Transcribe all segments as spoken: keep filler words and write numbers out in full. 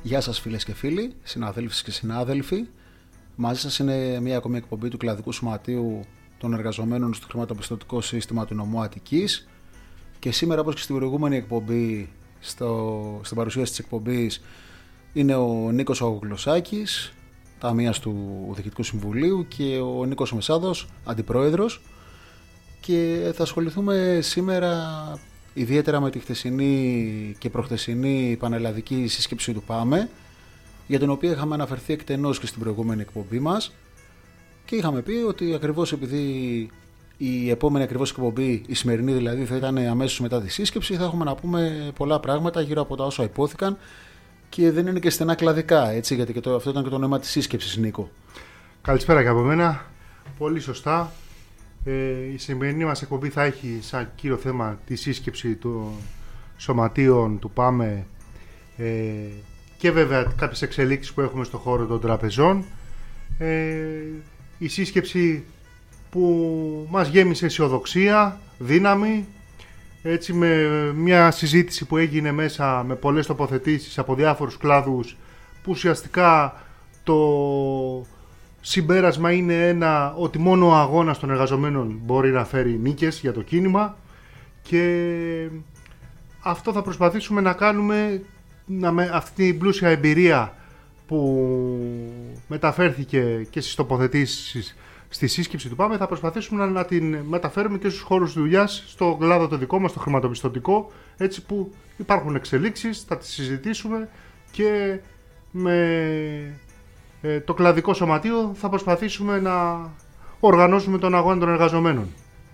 Γεια σας φίλες και φίλοι, συναδέλφοι και συνάδελφοι. Μαζί σας είναι μια ακόμη εκπομπή του Κλαδικού Σωματείου των Εργαζομένων στο Χρηματοπιστωτικό Σύστημα του Νομού Αττικής. Και σήμερα, όπως και στην προηγούμενη εκπομπή, στο, στην παρουσίαση της εκπομπής, είναι ο Νίκος Αγγλωσάκης, ταμείας του Διοικητικού Συμβουλίου, και ο Νίκος Μεσάδος, αντιπρόεδρος. Και θα ασχοληθούμε σήμερα ιδιαίτερα με τη χθεσινή και προχθεσινή πανελλαδική σύσκεψη του ΠΑΜΕ, για την οποία είχαμε αναφερθεί εκτενώς και στην προηγούμενη εκπομπή μας, και είχαμε πει ότι ακριβώς επειδή η επόμενη ακριβώς εκπομπή, η σημερινή δηλαδή, θα ήταν αμέσως μετά τη σύσκεψη, θα έχουμε να πούμε πολλά πράγματα γύρω από τα όσα υπόθηκαν, και δεν είναι και στενά κλαδικά, έτσι, γιατί και το, αυτό ήταν και το νόημα της σύσκεψης, Νίκο. Καλησπέρα και από μένα. Πολύ σωστά. Ε, η σημερινή μας εκπομπή θα έχει σαν κύριο θέμα τη σύσκεψη των σωματείων του ΠΑΜΕ ε, και βέβαια κάποιες εξελίξεις που έχουμε στον χώρο των τραπεζών. Ε, η σύσκεψη που μας γέμισε αισιοδοξία, δύναμη, έτσι, με μια συζήτηση που έγινε μέσα με πολλές τοποθετήσεις από διάφορους κλάδους, που ουσιαστικά το συμπέρασμα είναι ένα, ότι μόνο ο αγώνας των εργαζομένων μπορεί να φέρει νίκες για το κίνημα, και αυτό θα προσπαθήσουμε να κάνουμε, να, με αυτή την πλούσια εμπειρία που μεταφέρθηκε και στις τοποθετήσεις στη σύσκεψη του ΠΑΜΕ, θα προσπαθήσουμε να, να την μεταφέρουμε και στους χώρους δουλειάς, στο κλάδο το δικό μας, το χρηματοπιστωτικό, έτσι που υπάρχουν εξελίξεις, θα τις συζητήσουμε, και με ε, το κλαδικό σωματείο θα προσπαθήσουμε να οργανώσουμε τον αγώνα των εργαζομένων.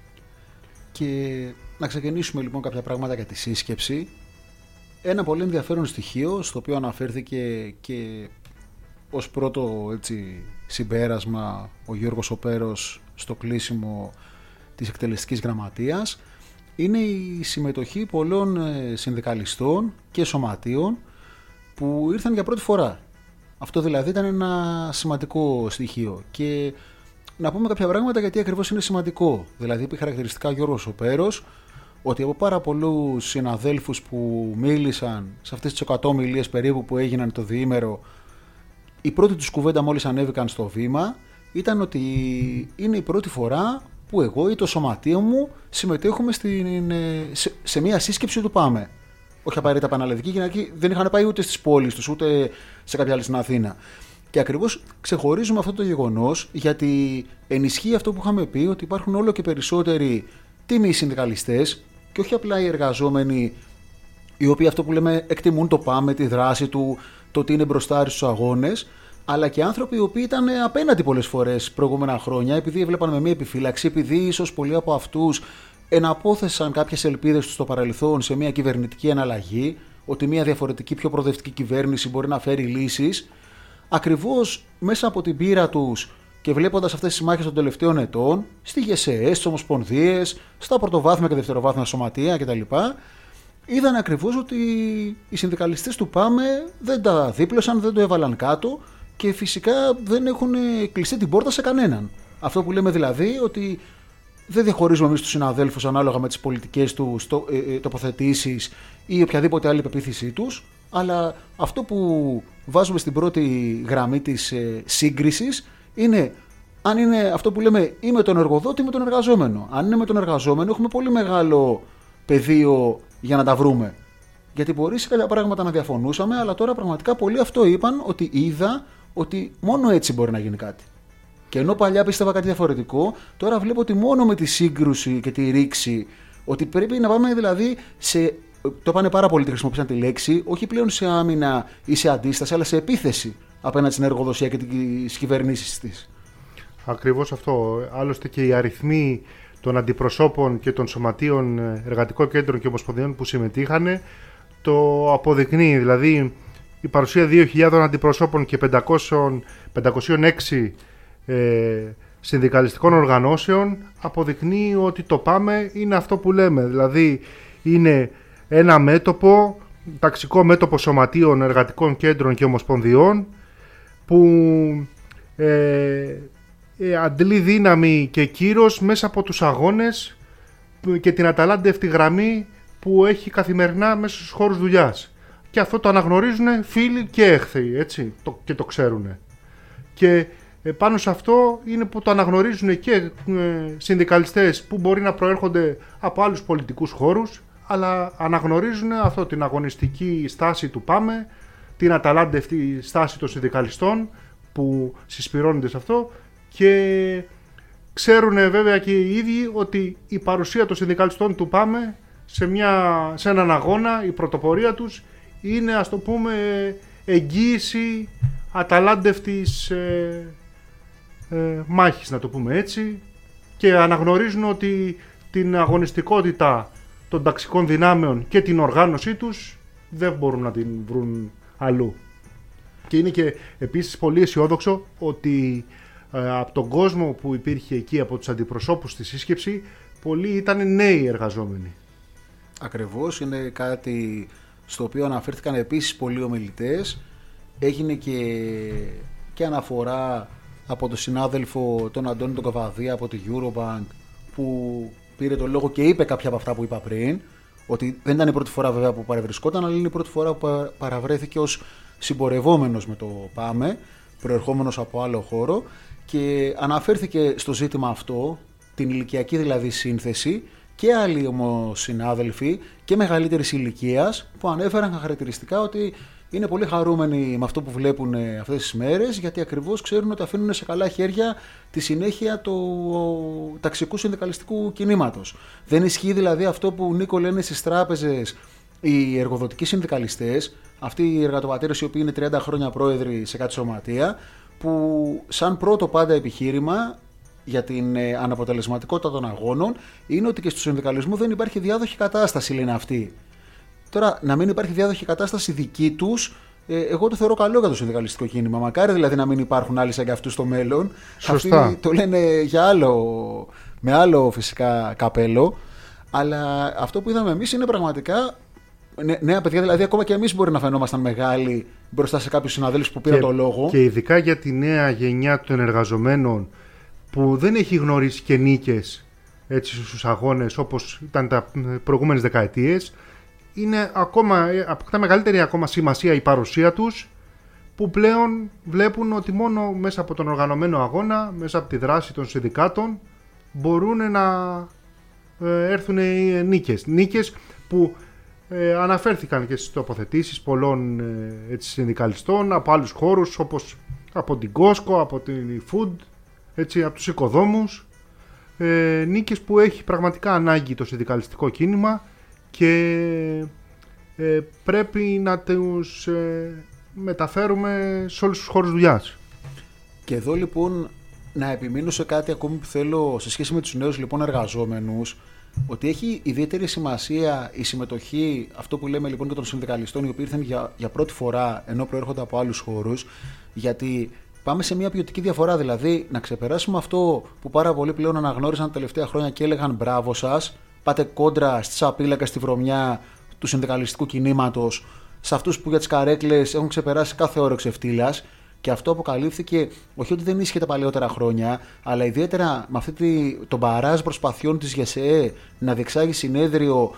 Και να ξεκινήσουμε λοιπόν κάποια πράγματα για τη σύσκεψη. Ένα πολύ ενδιαφέρον στοιχείο, στο οποίο αναφέρθηκε και ως πρώτο, έτσι, συμπέρασμα ο Γιώργος Οπέρος στο κλείσιμο της εκτελεστικής γραμματείας, είναι η συμμετοχή πολλών συνδικαλιστών και σωματείων που ήρθαν για πρώτη φορά. Αυτό δηλαδή ήταν ένα σημαντικό στοιχείο, και να πούμε κάποια πράγματα γιατί ακριβώς είναι σημαντικό. Δηλαδή, είπε χαρακτηριστικά ο Γιώργος Οπέρος ότι από πάρα πολλούς συναδέλφους που μίλησαν σε αυτές τις εκατό ομιλίες περίπου που έγιναν το διήμερο, η πρώτη τους κουβέντα μόλις ανέβηκαν στο βήμα ήταν ότι είναι η πρώτη φορά που εγώ ή το σωματείο μου συμμετέχουμε στην, σε, σε μια σύσκεψη του ΠΑΜΕ. Όχι απαραίτητα πανελλαδική, γιατί δεν είχαν πάει ούτε στις πόλεις τους, ούτε σε κάποια άλλη στην Αθήνα. Και ακριβώς ξεχωρίζουμε αυτό το γεγονός, γιατί ενισχύει αυτό που είχαμε πει, ότι υπάρχουν όλο και περισσότεροι τίμιοι συνδικαλιστές, και όχι απλά οι εργαζόμενοι, οι οποίοι, αυτό που λέμε, εκτιμούν το ΠΑΜΕ, τη δράση του, το ότι είναι μπροστά στους αγώνες, αλλά και άνθρωποι οι οποίοι ήταν απέναντι πολλές φορές προηγούμενα χρόνια, επειδή έβλεπαν με μία επιφύλαξη, επειδή ίσως πολλοί από αυτούς εναπόθεσαν κάποιες ελπίδες τους στο παρελθόν σε μια κυβερνητική εναλλαγή, ότι μια διαφορετική, πιο προοδευτική κυβέρνηση μπορεί να φέρει λύσεις. Ακριβώς μέσα από την πείρα τους και βλέποντας αυτές τις μάχες των τελευταίων ετών, στη ΓΕΣΕΕ, στις ομοσπονδίες, στα πρωτοβάθμια και δευτεροβάθμια σωματεία κτλ., είδαν ακριβώς ότι οι συνδικαλιστές του ΠΑΜΕ δεν τα δίπλωσαν, δεν το έβαλαν κάτω, και φυσικά δεν έχουν κλειστεί την πόρτα σε κανέναν. Αυτό που λέμε δηλαδή, ότι δεν διαχωρίζουμε εμείς τους συναδέλφους ανάλογα με τις πολιτικές τους ε, ε, τοποθετήσεις ή οποιαδήποτε άλλη πεποίθησή τους, αλλά αυτό που βάζουμε στην πρώτη γραμμή της ε, σύγκρισης είναι αν είναι αυτό που λέμε ή με τον εργοδότη ή με τον εργαζόμενο. Αν είναι με τον εργαζόμενο, έχουμε πολύ μεγάλο πεδίο για να τα βρούμε. Γιατί μπορεί σε κάποια πράγματα να διαφωνούσαμε, αλλά τώρα πραγματικά πολλοί αυτό είπαν, ότι είδα ότι μόνο έτσι μπορεί να γίνει κάτι. Και ενώ παλιά πίστευα κάτι διαφορετικό, τώρα βλέπω ότι μόνο με τη σύγκρουση και τη ρήξη, ότι πρέπει να πάμε δηλαδή σε. Το είπανε πάρα πολύ, τη χρησιμοποίησαν τη λέξη, όχι πλέον σε άμυνα ή σε αντίσταση, αλλά σε επίθεση απέναντι στην εργοδοσία και τις κυβερνήσεις της. Ακριβώς αυτό. Άλλωστε και οι αριθμοί των αντιπροσώπων και των σωματείων εργατικών κέντρων και ομοσπονδιών που συμμετείχαν το αποδεικνύει. Δηλαδή, η παρουσία δύο χιλιάδων αντιπροσώπων και πεντακόσια έξι ε, συνδικαλιστικών οργανώσεων αποδεικνύει ότι το ΠΑΜΕ είναι αυτό που λέμε. Δηλαδή, είναι ένα μέτωπο, ταξικό μέτωπο σωματείων εργατικών κέντρων και ομοσπονδιών, που ε, ε, αντλεί δύναμη και κύρος μέσα από τους αγώνες και την αταλάντευτη γραμμή που έχει καθημερινά μέσα στους χώρους δουλειάς. και αυτό το αναγνωρίζουν φίλοι και έχθεοι, έτσι, το, και το ξέρουν. Και ε, πάνω σε αυτό είναι που το αναγνωρίζουν και ε, συνδικαλιστές που μπορεί να προέρχονται από άλλους πολιτικούς χώρους, αλλά αναγνωρίζουν αυτό, την αγωνιστική στάση του ΠΑΜΕ, την αταλάντευτη στάση των συνδικαλιστών που συσπυρώνονται σε αυτό, και ξέρουν βέβαια και οι ίδιοι ότι η παρουσία των συνδικαλιστών του ΠΑΜΕ σε, μια, σε έναν αγώνα, η πρωτοπορία τους είναι, ας το πούμε, εγγύηση αταλάντευτης ε, ε, μάχης, να το πούμε έτσι, και αναγνωρίζουν ότι την αγωνιστικότητα των ταξικών δυνάμεων και την οργάνωσή τους δεν μπορούν να την βρουν αλλού. Και είναι και επίσης πολύ αισιόδοξο ότι ε, από τον κόσμο που υπήρχε εκεί, από τους αντιπροσώπους στη σύσκεψη, πολλοί ήταν νέοι εργαζόμενοι. Ακριβώς, είναι κάτι στο οποίο αναφέρθηκαν επίσης πολλοί ομιλητές. Έγινε και, και αναφορά από τον συνάδελφο τον Αντώνη τον Καβαδία από τη Eurobank, που πήρε το λόγο και είπε κάποια από αυτά που είπα πριν, ότι δεν ήταν η πρώτη φορά βέβαια που παρευρισκόταν, αλλά είναι η πρώτη φορά που παραβρέθηκε ως συμπορευόμενος με το ΠΑΜΕ, προερχόμενος από άλλο χώρο, και αναφέρθηκε στο ζήτημα αυτό, την ηλικιακή δηλαδή σύνθεση, και άλλοι όμως συνάδελφοι και μεγαλύτερης ηλικίας που ανέφεραν χαρακτηριστικά ότι είναι πολύ χαρούμενοι με αυτό που βλέπουν αυτές τις μέρες, γιατί ακριβώς ξέρουν ότι αφήνουν σε καλά χέρια τη συνέχεια του ταξικού συνδικαλιστικού κινήματος. Δεν ισχύει δηλαδή αυτό που, Νίκο, λένε στις τράπεζες οι εργοδοτικοί συνδικαλιστές, αυτοί οι εργατοπατέρες οι οποίοι είναι τριάντα χρόνια πρόεδροι σε κάτι σωματεία, που σαν πρώτο πάντα επιχείρημα για την ε, αναποτελεσματικότητα των αγώνων είναι ότι και στο συνδικαλισμό δεν υπάρχει διάδοχη κατάσταση, λένε αυτοί. Τώρα, να μην υπάρχει διάδοχη κατάσταση δική τους, ε, εγώ το θεωρώ καλό για το συνδικαλιστικό κίνημα. Μακάρι δηλαδή να μην υπάρχουν άλλοι σαν και αυτούς στο μέλλον. Σωστά. Αυτοί το λένε για άλλο, με άλλο φυσικά καπέλο. Αλλά αυτό που είδαμε εμείς είναι πραγματικά νέα παιδιά. Δηλαδή, ακόμα και εμείς μπορεί να φαινόμασταν μεγάλοι μπροστά σε κάποιους συναδέλφους που πήραν και, το λόγο. Και ειδικά για τη νέα γενιά των εργαζομένων που δεν έχει γνωρίσει και νίκες έτσι στους αγώνες όπως ήταν τα προηγούμενες δεκαετίες, είναι ακόμα, αποκτά μεγαλύτερη ακόμα σημασία η παρουσία τους, που πλέον βλέπουν ότι μόνο μέσα από τον οργανωμένο αγώνα, μέσα από τη δράση των συνδικάτων, μπορούν να ε, έρθουν οι νίκες. Νίκες που ε, αναφέρθηκαν και στις τοποθετήσεις πολλών ε, έτσι, συνδικαλιστών από άλλους χώρους, όπως από την Κόσκο, από την Food, έτσι, από τους οικοδόμους. Ε, νίκες που έχει πραγματικά ανάγκη το συνδικαλιστικό κίνημα και ε, πρέπει να τους ε, μεταφέρουμε σε όλους τους χώρους δουλειάς. Και εδώ λοιπόν να επιμείνω σε κάτι ακόμη που θέλω σε σχέση με τους νέους λοιπόν εργαζόμενους, ότι έχει ιδιαίτερη σημασία η συμμετοχή, αυτό που λέμε λοιπόν και των συνδικαλιστών, οι οποίοι ήρθαν για, για πρώτη φορά ενώ προέρχονται από άλλους χώρους, γιατί πάμε σε μια ποιοτική διαφορά, δηλαδή να ξεπεράσουμε αυτό που πάρα πολλοί πλέον αναγνώρισαν τα τελευταία χρόνια και έλεγαν μπράβο σας, πάτε κόντρα στη σαπίλακα, στη βρωμιά του συνδικαλιστικού κινήματος, σε αυτούς που για τις καρέκλες έχουν ξεπεράσει κάθε όρο ξεφτύλας. Και αυτό αποκαλύφθηκε όχι ότι δεν ίσχυε τα παλαιότερα χρόνια, αλλά ιδιαίτερα με αυτή τη, τον παράζ προσπαθειών της ΓΕΣΕΕ να διεξάγει συνέδριο.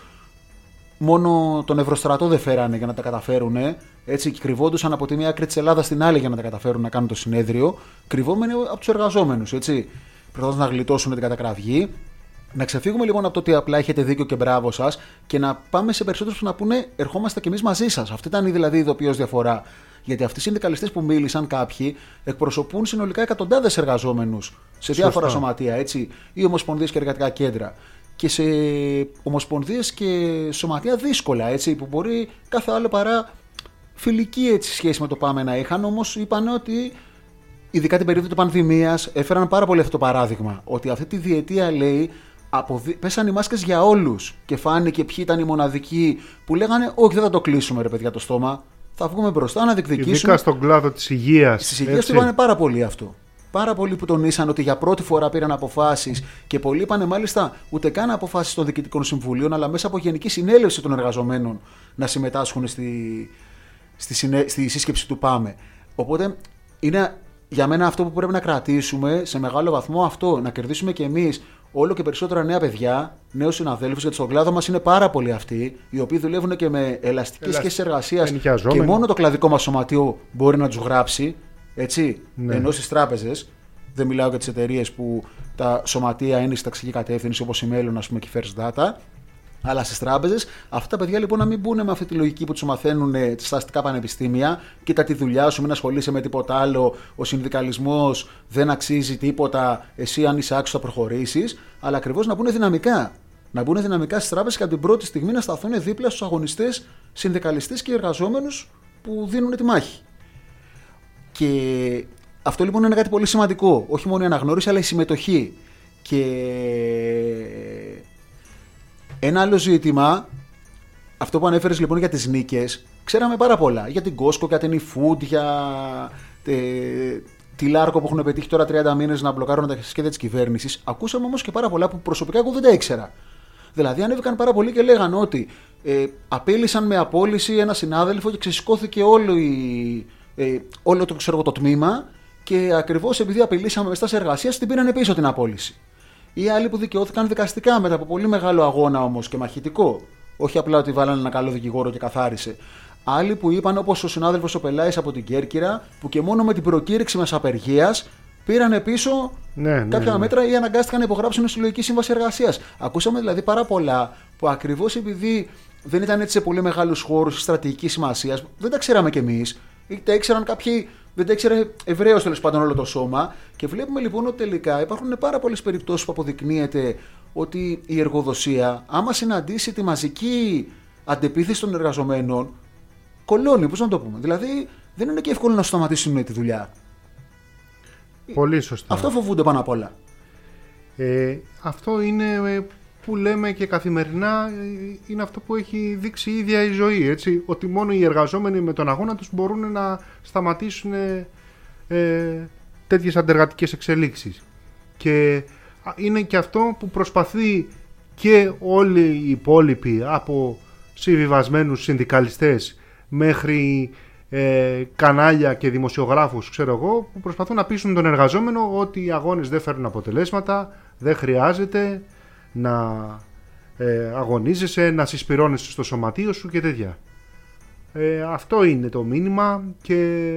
Μόνο τον Ευρωστρατό δεν φέρανε για να τα καταφέρουν. Έτσι, και κρυβόντουσαν από τη μία άκρη της Ελλάδας στην άλλη για να τα καταφέρουν να κάνουν το συνέδριο, κρυβόμενοι από τους εργαζόμενους. Προσπαθώντας να γλιτώσουν την κατακραυγή. Να ξεφύγουμε λοιπόν από το ότι απλά έχετε δίκιο και μπράβο σας και να πάμε σε περισσότερους που να πούνε ερχόμαστε κι εμείς μαζί σας. Αυτή ήταν δηλαδή η ειδοποιώς διαφορά. Γιατί αυτοί οι συνδικαλιστές που μίλησαν κάποιοι εκπροσωπούν συνολικά εκατοντάδες εργαζόμενους σε διάφορα Σωστά. σωματεία, έτσι, ή ομοσπονδίες και εργατικά κέντρα. Και σε ομοσπονδίες και σωματεία δύσκολα, έτσι, που μπορεί κάθε άλλο παρά φιλική έτσι, σχέση με το ΠΑΜΕ να είχαν, όμως είπαν ότι. Ειδικά την περίοδο της πανδημίας έφεραν πάρα πολύ αυτό το παράδειγμα. Ότι αυτή τη διετία λέει. Αποδι... Πέσαν οι μάσκες για όλους. Και φάνηκε ποιοι ήταν οι μοναδικοί που λέγανε: όχι, δεν θα το κλείσουμε, ρε παιδιά, το στόμα. Θα βγούμε μπροστά να διεκδικήσουμε. Ειδικά στον κλάδο της υγείας. Στις υγείας το είπανε πάρα πολύ αυτό. Πάρα πολλοί που τονίσαν ότι για πρώτη φορά πήραν αποφάσεις και πολλοί είπανε μάλιστα ούτε καν αποφάσεις των διοικητικών συμβουλίων, αλλά μέσα από γενική συνέλευση των εργαζομένων να συμμετάσχουν στη, στη, συνέ... στη σύσκεψη του ΠΑΜΕ. Οπότε είναι για μένα αυτό που πρέπει να κρατήσουμε σε μεγάλο βαθμό αυτό. Να κερδίσουμε κι εμείς όλο και περισσότερα νέα παιδιά, νέους συναδέλφους, γιατί στον κλάδο μας είναι πάρα πολλοί αυτοί, οι οποίοι δουλεύουν και με ελαστικές σχέσεις εργασίας και μόνο το κλαδικό μας σωματείο μπορεί να τους γράψει. Έτσι, ναι. Ενώ στις τράπεζες, δεν μιλάω για τις εταιρείες που τα σωματεία είναι στη ταξική κατεύθυνση, όπως η Μέλλον, ας πούμε, και η First Data. Αλλά στις τράπεζες, αυτά τα παιδιά λοιπόν να μην μπουν με αυτή τη λογική που τους μαθαίνουν στα αστικά πανεπιστήμια. Κοίτα τη δουλειά σου, μην ασχολείσαι με τίποτα άλλο. Ο συνδικαλισμός δεν αξίζει τίποτα. Εσύ, αν είσαι άξιος, θα προχωρήσεις. Αλλά ακριβώς να μπουν δυναμικά. Να μπουν δυναμικά στις τράπεζες και από την πρώτη στιγμή να σταθούν δίπλα στους αγωνιστές, συνδικαλιστές και εργαζόμενους που δίνουν τη μάχη. Και αυτό λοιπόν είναι κάτι πολύ σημαντικό. Όχι μόνο η αναγνώριση, αλλά η συμμετοχή. Και ένα άλλο ζήτημα, αυτό που ανέφερες λοιπόν για τις νίκες, ξέραμε πάρα πολλά. Για την Costco, για την eFood, για τε, τη Λάρκο που έχουν πετύχει τώρα τριάντα μήνες να μπλοκάρουν τα σχέδια της κυβέρνησης. Ακούσαμε όμως και πάρα πολλά που προσωπικά εγώ δεν τα ήξερα. Δηλαδή ανέβηκαν πάρα πολλοί και λέγαν ότι ε, απέλησαν με απόλυση ένα συνάδελφο και ξεσηκώθηκε όλο, η, ε, όλο το, ξέρω, το τμήμα και ακριβώς επειδή απειλήσαμε με στάση εργασίας την πήραν πίσω την απόλυση. Ή άλλοι που δικαιώθηκαν δικαστικά μετά από πολύ μεγάλο αγώνα όμως και μαχητικό. Όχι απλά ότι βάλανε ένα καλό δικηγόρο και καθάρισε. Άλλοι που είπαν, όπως ο συνάδελφος ο Πελάης από την Κέρκυρα, που και μόνο με την προκήρυξη μεσαπεργίας πήραν πίσω ναι, ναι, κάποια ναι. μέτρα ή αναγκάστηκαν να υπογράψουν συλλογική σύμβαση εργασίας. Ακούσαμε δηλαδή πάρα πολλά που ακριβώς επειδή δεν ήταν έτσι σε πολύ μεγάλους χώρους στρατηγικής σημασίας, δεν τα ξέραμε κι εμείς, ή τα ήξεραν κάποιοι. Δεν τα ήξερε ευρέως τέλος πάντων όλο το σώμα. Και βλέπουμε λοιπόν ότι τελικά υπάρχουν πάρα πολλές περιπτώσεις που αποδεικνύεται ότι η εργοδοσία, άμα συναντήσει τη μαζική αντεπίθεση των εργαζομένων, κολώνει, πώς να το πούμε. Δηλαδή δεν είναι και εύκολο να σταματήσουν τη δουλειά. Πολύ σωστά. Αυτό φοβούνται πάνω απ' όλα. Ε, αυτό είναι που λέμε και καθημερινά, είναι αυτό που έχει δείξει η ίδια η ζωή, έτσι, ότι μόνο οι εργαζόμενοι με τον αγώνα τους μπορούν να σταματήσουν ε, τέτοιες αντεργατικές εξελίξεις. Και είναι και αυτό που προσπαθεί και όλοι οι υπόλοιποι, από συμβιβασμένους συνδικαλιστές μέχρι ε, κανάλια και δημοσιογράφους, ξέρω εγώ, που προσπαθούν να πείσουν τον εργαζόμενο ότι οι αγώνες δεν φέρνουν αποτελέσματα, δεν χρειάζεται να ε, αγωνίζεσαι, να συσπυρώνεσαι στο σωματείο σου και τέτοια. Ε, αυτό είναι το μήνυμα και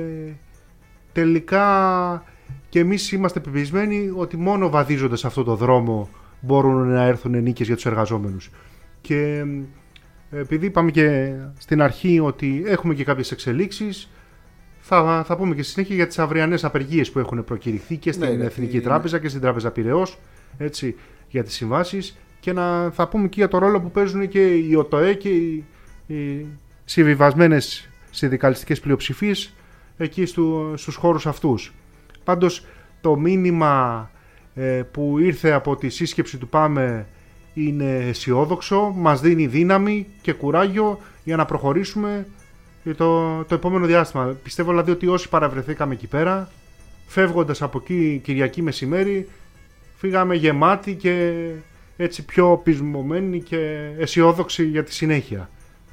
τελικά και εμείς είμαστε πεπισμένοι ότι μόνο βαδίζοντας αυτό το δρόμο μπορούν να έρθουν νίκες για τους εργαζόμενους. Και επειδή είπαμε και στην αρχή ότι έχουμε και κάποιες εξελίξεις, θα, θα πούμε και στη συνέχεια για τις αυριανές απεργίες που έχουν προκηρυχθεί και στην ναι, Εθνική ναι. Τράπεζα και στην Τράπεζα Πειραιώς, έτσι, για τις συμβάσεις, και να, θα πούμε και για το ρόλο που παίζουν και η ΟΤΟΕ και οι, οι συμβιβασμένες συνδικαλιστικές πλειοψηφίες εκεί στου, στους χώρους αυτούς. Πάντως το μήνυμα ε, που ήρθε από τη σύσκεψη του ΠΑΜΕ είναι αισιόδοξο, μας δίνει δύναμη και κουράγιο για να προχωρήσουμε το, το επόμενο διάστημα. Πιστεύω δηλαδή ότι όσοι παραβρεθήκαμε εκεί πέρα, φεύγοντας από εκεί Κυριακή μεσημέρι, φύγαμε γεμάτοι και έτσι πιο πεισμωμένοι και αισιόδοξοι για τη συνέχεια.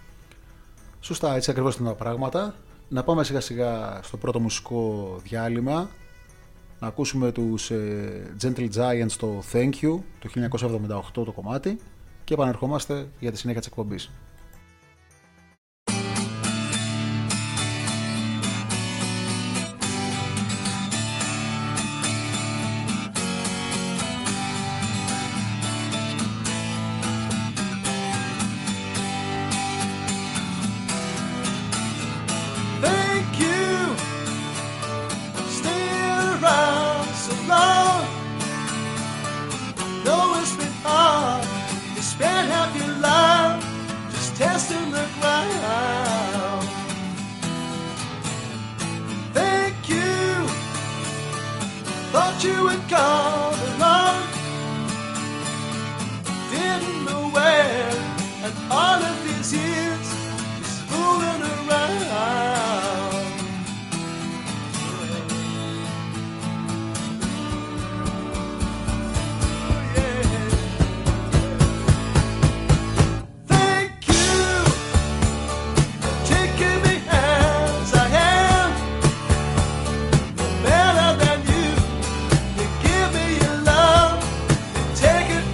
Σωστά, έτσι ακριβώς είναι τα πράγματα. Να πάμε σιγά σιγά στο πρώτο μουσικό διάλειμμα, να ακούσουμε τους ε, Gentle Giants το Thank You, το χίλια εννιακόσια εβδομήντα οκτώ το κομμάτι, και επανερχόμαστε για τη συνέχεια της εκπομπής. Take it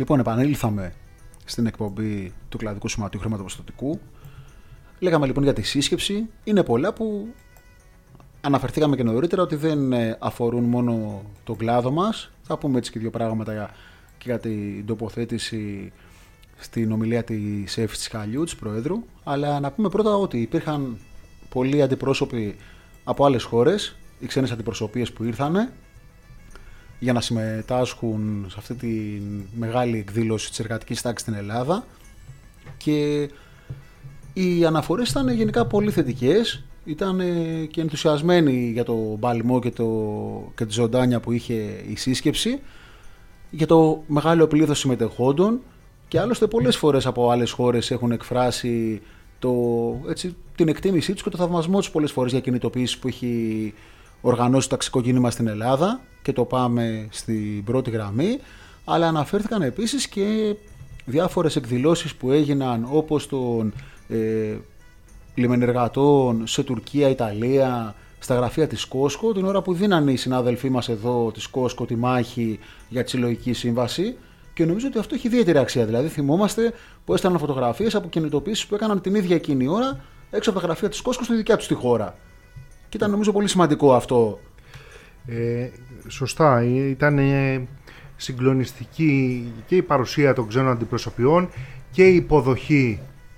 Λοιπόν, επανήλθαμε στην εκπομπή του Κλαδικού Σωματείου Χρηματοπιστωτικού. Λέγαμε λοιπόν για τη σύσκεψη. Είναι πολλά που αναφερθήκαμε και νωρίτερα ότι δεν αφορούν μόνο τον κλάδο μας. Θα πούμε έτσι και δύο πράγματα για, και για την τοποθέτηση στην ομιλία της Εύης Τσικαλιού, της Προέδρου. Αλλά να πούμε πρώτα ότι υπήρχαν πολλοί αντιπρόσωποι από άλλες χώρες, οι ξένες αντιπροσωπείες που ήρθανε για να συμμετάσχουν σε αυτή τη μεγάλη εκδήλωση της εργατικής τάξης στην Ελλάδα, και οι αναφορές ήταν γενικά πολύ θετικές. Ήταν και ενθουσιασμένοι για το μπαλμό και, το, και τη ζωντάνια που είχε η σύσκεψη, για το μεγάλο πλήθος συμμετεχόντων, και άλλωστε πολλές φορές από άλλες χώρες έχουν εκφράσει το, έτσι, την εκτίμησή τους και το θαυμασμό τους πολλές φορές για κινητοποιήσεις που έχει οργανώσει το ταξικό κίνημα στην Ελλάδα, και το πάμε στην πρώτη γραμμή. Αλλά αναφέρθηκαν επίσης και διάφορες εκδηλώσεις που έγιναν, όπως των ε, λιμενεργατών σε Τουρκία, Ιταλία, στα γραφεία της Κόσκο, την ώρα που δίνανε οι συνάδελφοί μας εδώ της Κόσκο τη μάχη για τη συλλογική σύμβαση, και νομίζω ότι αυτό έχει ιδιαίτερη αξία. Δηλαδή θυμόμαστε που έστελναν φωτογραφίες από κινητοποιήσεις που έκαναν την ίδια εκείνη ώρα έξω από τα γραφεία της Κόσκο στη δικιά τους τη χώρα. Και ήταν νομίζω πολύ σημαντικό αυτό. Ε, σωστά, ήταν ε, συγκλονιστική και η παρουσία των ξένων αντιπροσωπιών και η υποδοχή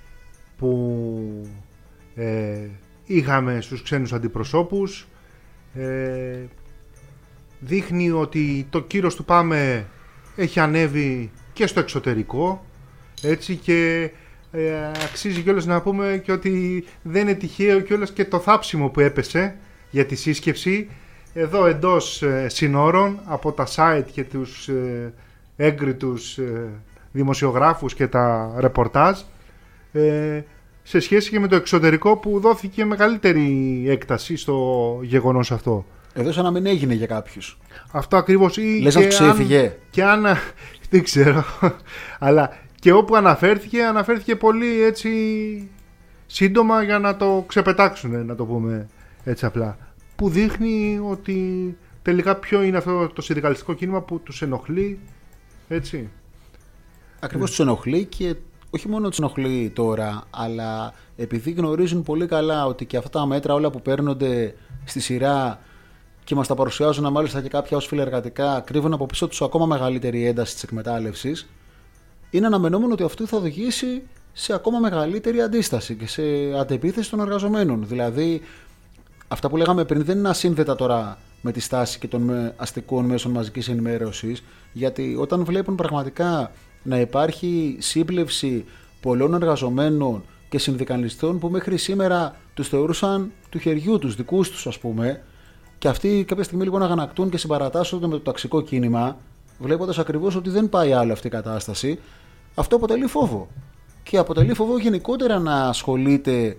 που ε, είχαμε στους ξένους αντιπροσώπους. Ε, δείχνει ότι το κύρος του ΠΑΜΕ έχει ανέβει και στο εξωτερικό, έτσι, και ε, αξίζει κιόλας να πούμε και ότι δεν είναι τυχαίο κιόλας και το θάψιμο που έπεσε για τη σύσκεψη εδώ εντός ε, συνόρων από τα site και τους ε, έγκριτους ε, δημοσιογράφους και τα ρεπορτάζ, ε, σε σχέση και με το εξωτερικό που δόθηκε μεγαλύτερη έκταση στο γεγονός αυτό. Εδώ σαν να μην έγινε για κάποιους. Αυτό ακριβώς. Λες να ξέφυγε. Και αν, δεν ξέρω, αλλά και όπου αναφέρθηκε, αναφέρθηκε πολύ έτσι σύντομα για να το ξεπετάξουν, να το πούμε έτσι απλά. Που δείχνει ότι τελικά ποιο είναι αυτό το συνδικαλιστικό κίνημα που τους ενοχλεί, έτσι. Ακριβώς τους ενοχλεί, και όχι μόνο τους ενοχλεί τώρα, αλλά επειδή γνωρίζουν πολύ καλά ότι και αυτά τα μέτρα όλα που παίρνονται στη σειρά και μας τα παρουσιάζουν μάλιστα και κάποια ως φιλεργατικά, κρύβουν από πίσω τους ακόμα μεγαλύτερη ένταση της εκμετάλλευσης, είναι αναμενόμενο ότι αυτό θα οδηγήσει σε ακόμα μεγαλύτερη αντίσταση και σε αντεπίθεση των εργαζομένων. Δηλαδή, αυτά που λέγαμε πριν δεν είναι ασύνδετα τώρα με τη στάση και των αστικών μέσων μαζικής ενημέρωσης, γιατί όταν βλέπουν πραγματικά να υπάρχει σύμπλευση πολλών εργαζομένων και συνδικαλιστών που μέχρι σήμερα τους θεωρούσαν του χεριού τους, δικούς τους ας πούμε, και αυτοί κάποια στιγμή λοιπόν αγανακτούν και συμπαρατάσσονται με το ταξικό κίνημα, βλέποντας ακριβώς ότι δεν πάει άλλο αυτή η κατάσταση, αυτό αποτελεί φόβο. Και αποτελεί φόβο γενικότερα να ασχολείται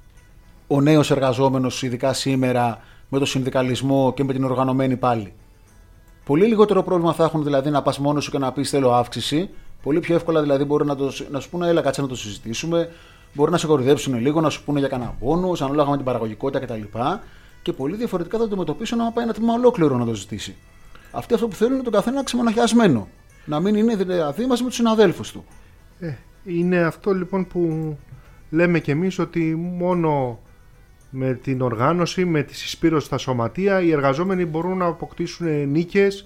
ο νέος εργαζόμενος, ειδικά σήμερα, με το συνδικαλισμό και με την οργανωμένη πάλι. Πολύ λιγότερο πρόβλημα θα έχουν δηλαδή να πας μόνος σου και να πεις θέλω αύξηση. Πολύ πιο εύκολα δηλαδή μπορεί να, το, να σου πούνε έλα κάτσε να το συζητήσουμε. Μπορεί να σε κορυδέψουν λίγο, να σου πούνε για κανένα πόνους, ανάλογα με την παραγωγικότητα κτλ. Και πολύ διαφορετικά θα το αντιμετωπίσουν άμα πάει ένα τμήμα ολόκληρο να το ζητήσει. Αυτοί αυτό που θέλουν είναι τον καθένα ξεμοναχιασμένο. Να μην είναι δηλαδή μαζί με τους συναδέλφους του. Ε, είναι αυτό λοιπόν που λέμε κι εμείς, ότι μόνο με την οργάνωση, με τη συσπήρωση στα σωματεία, οι εργαζόμενοι μπορούν να αποκτήσουν νίκες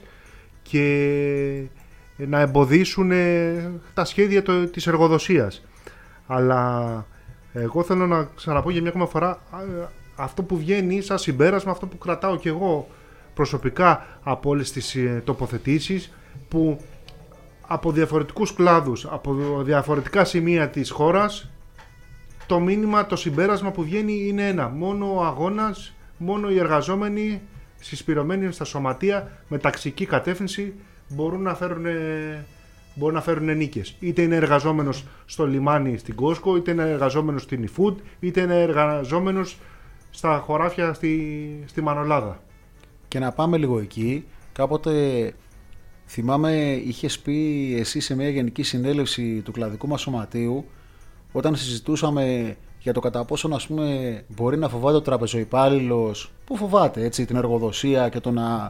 και να εμποδίσουν τα σχέδια της εργοδοσίας. Αλλά εγώ θέλω να ξαναπώ για μια ακόμα φορά αυτό που βγαίνει σαν συμπέρασμα, αυτό που κρατάω κι εγώ προσωπικά από όλες τις τοποθετήσεις, που από διαφορετικούς κλάδους, από διαφορετικά σημεία της χώρας, το μήνυμα, το συμπέρασμα που βγαίνει είναι ένα. Μόνο ο αγώνας, μόνο οι εργαζόμενοι συσπηρωμένοι στα σωματεία με ταξική κατεύθυνση μπορούν να φέρουν, μπορούν να φέρουν νίκες. Είτε είναι εργαζόμενος στο λιμάνι στην Κόσκο, είτε είναι εργαζόμενος στην eFood, είτε είναι εργαζόμενος στα χωράφια στη, στη Μανολάδα. Και να πάμε λίγο εκεί. Κάποτε θυμάμαι είχες πει εσύ σε μια γενική συνέλευση του κλαδικού μας σωματείου, όταν συζητούσαμε για το κατά πόσο ας πούμε μπορεί να φοβάται ο τραπεζοϊπάλληλος, που φοβάται έτσι την εργοδοσία και το να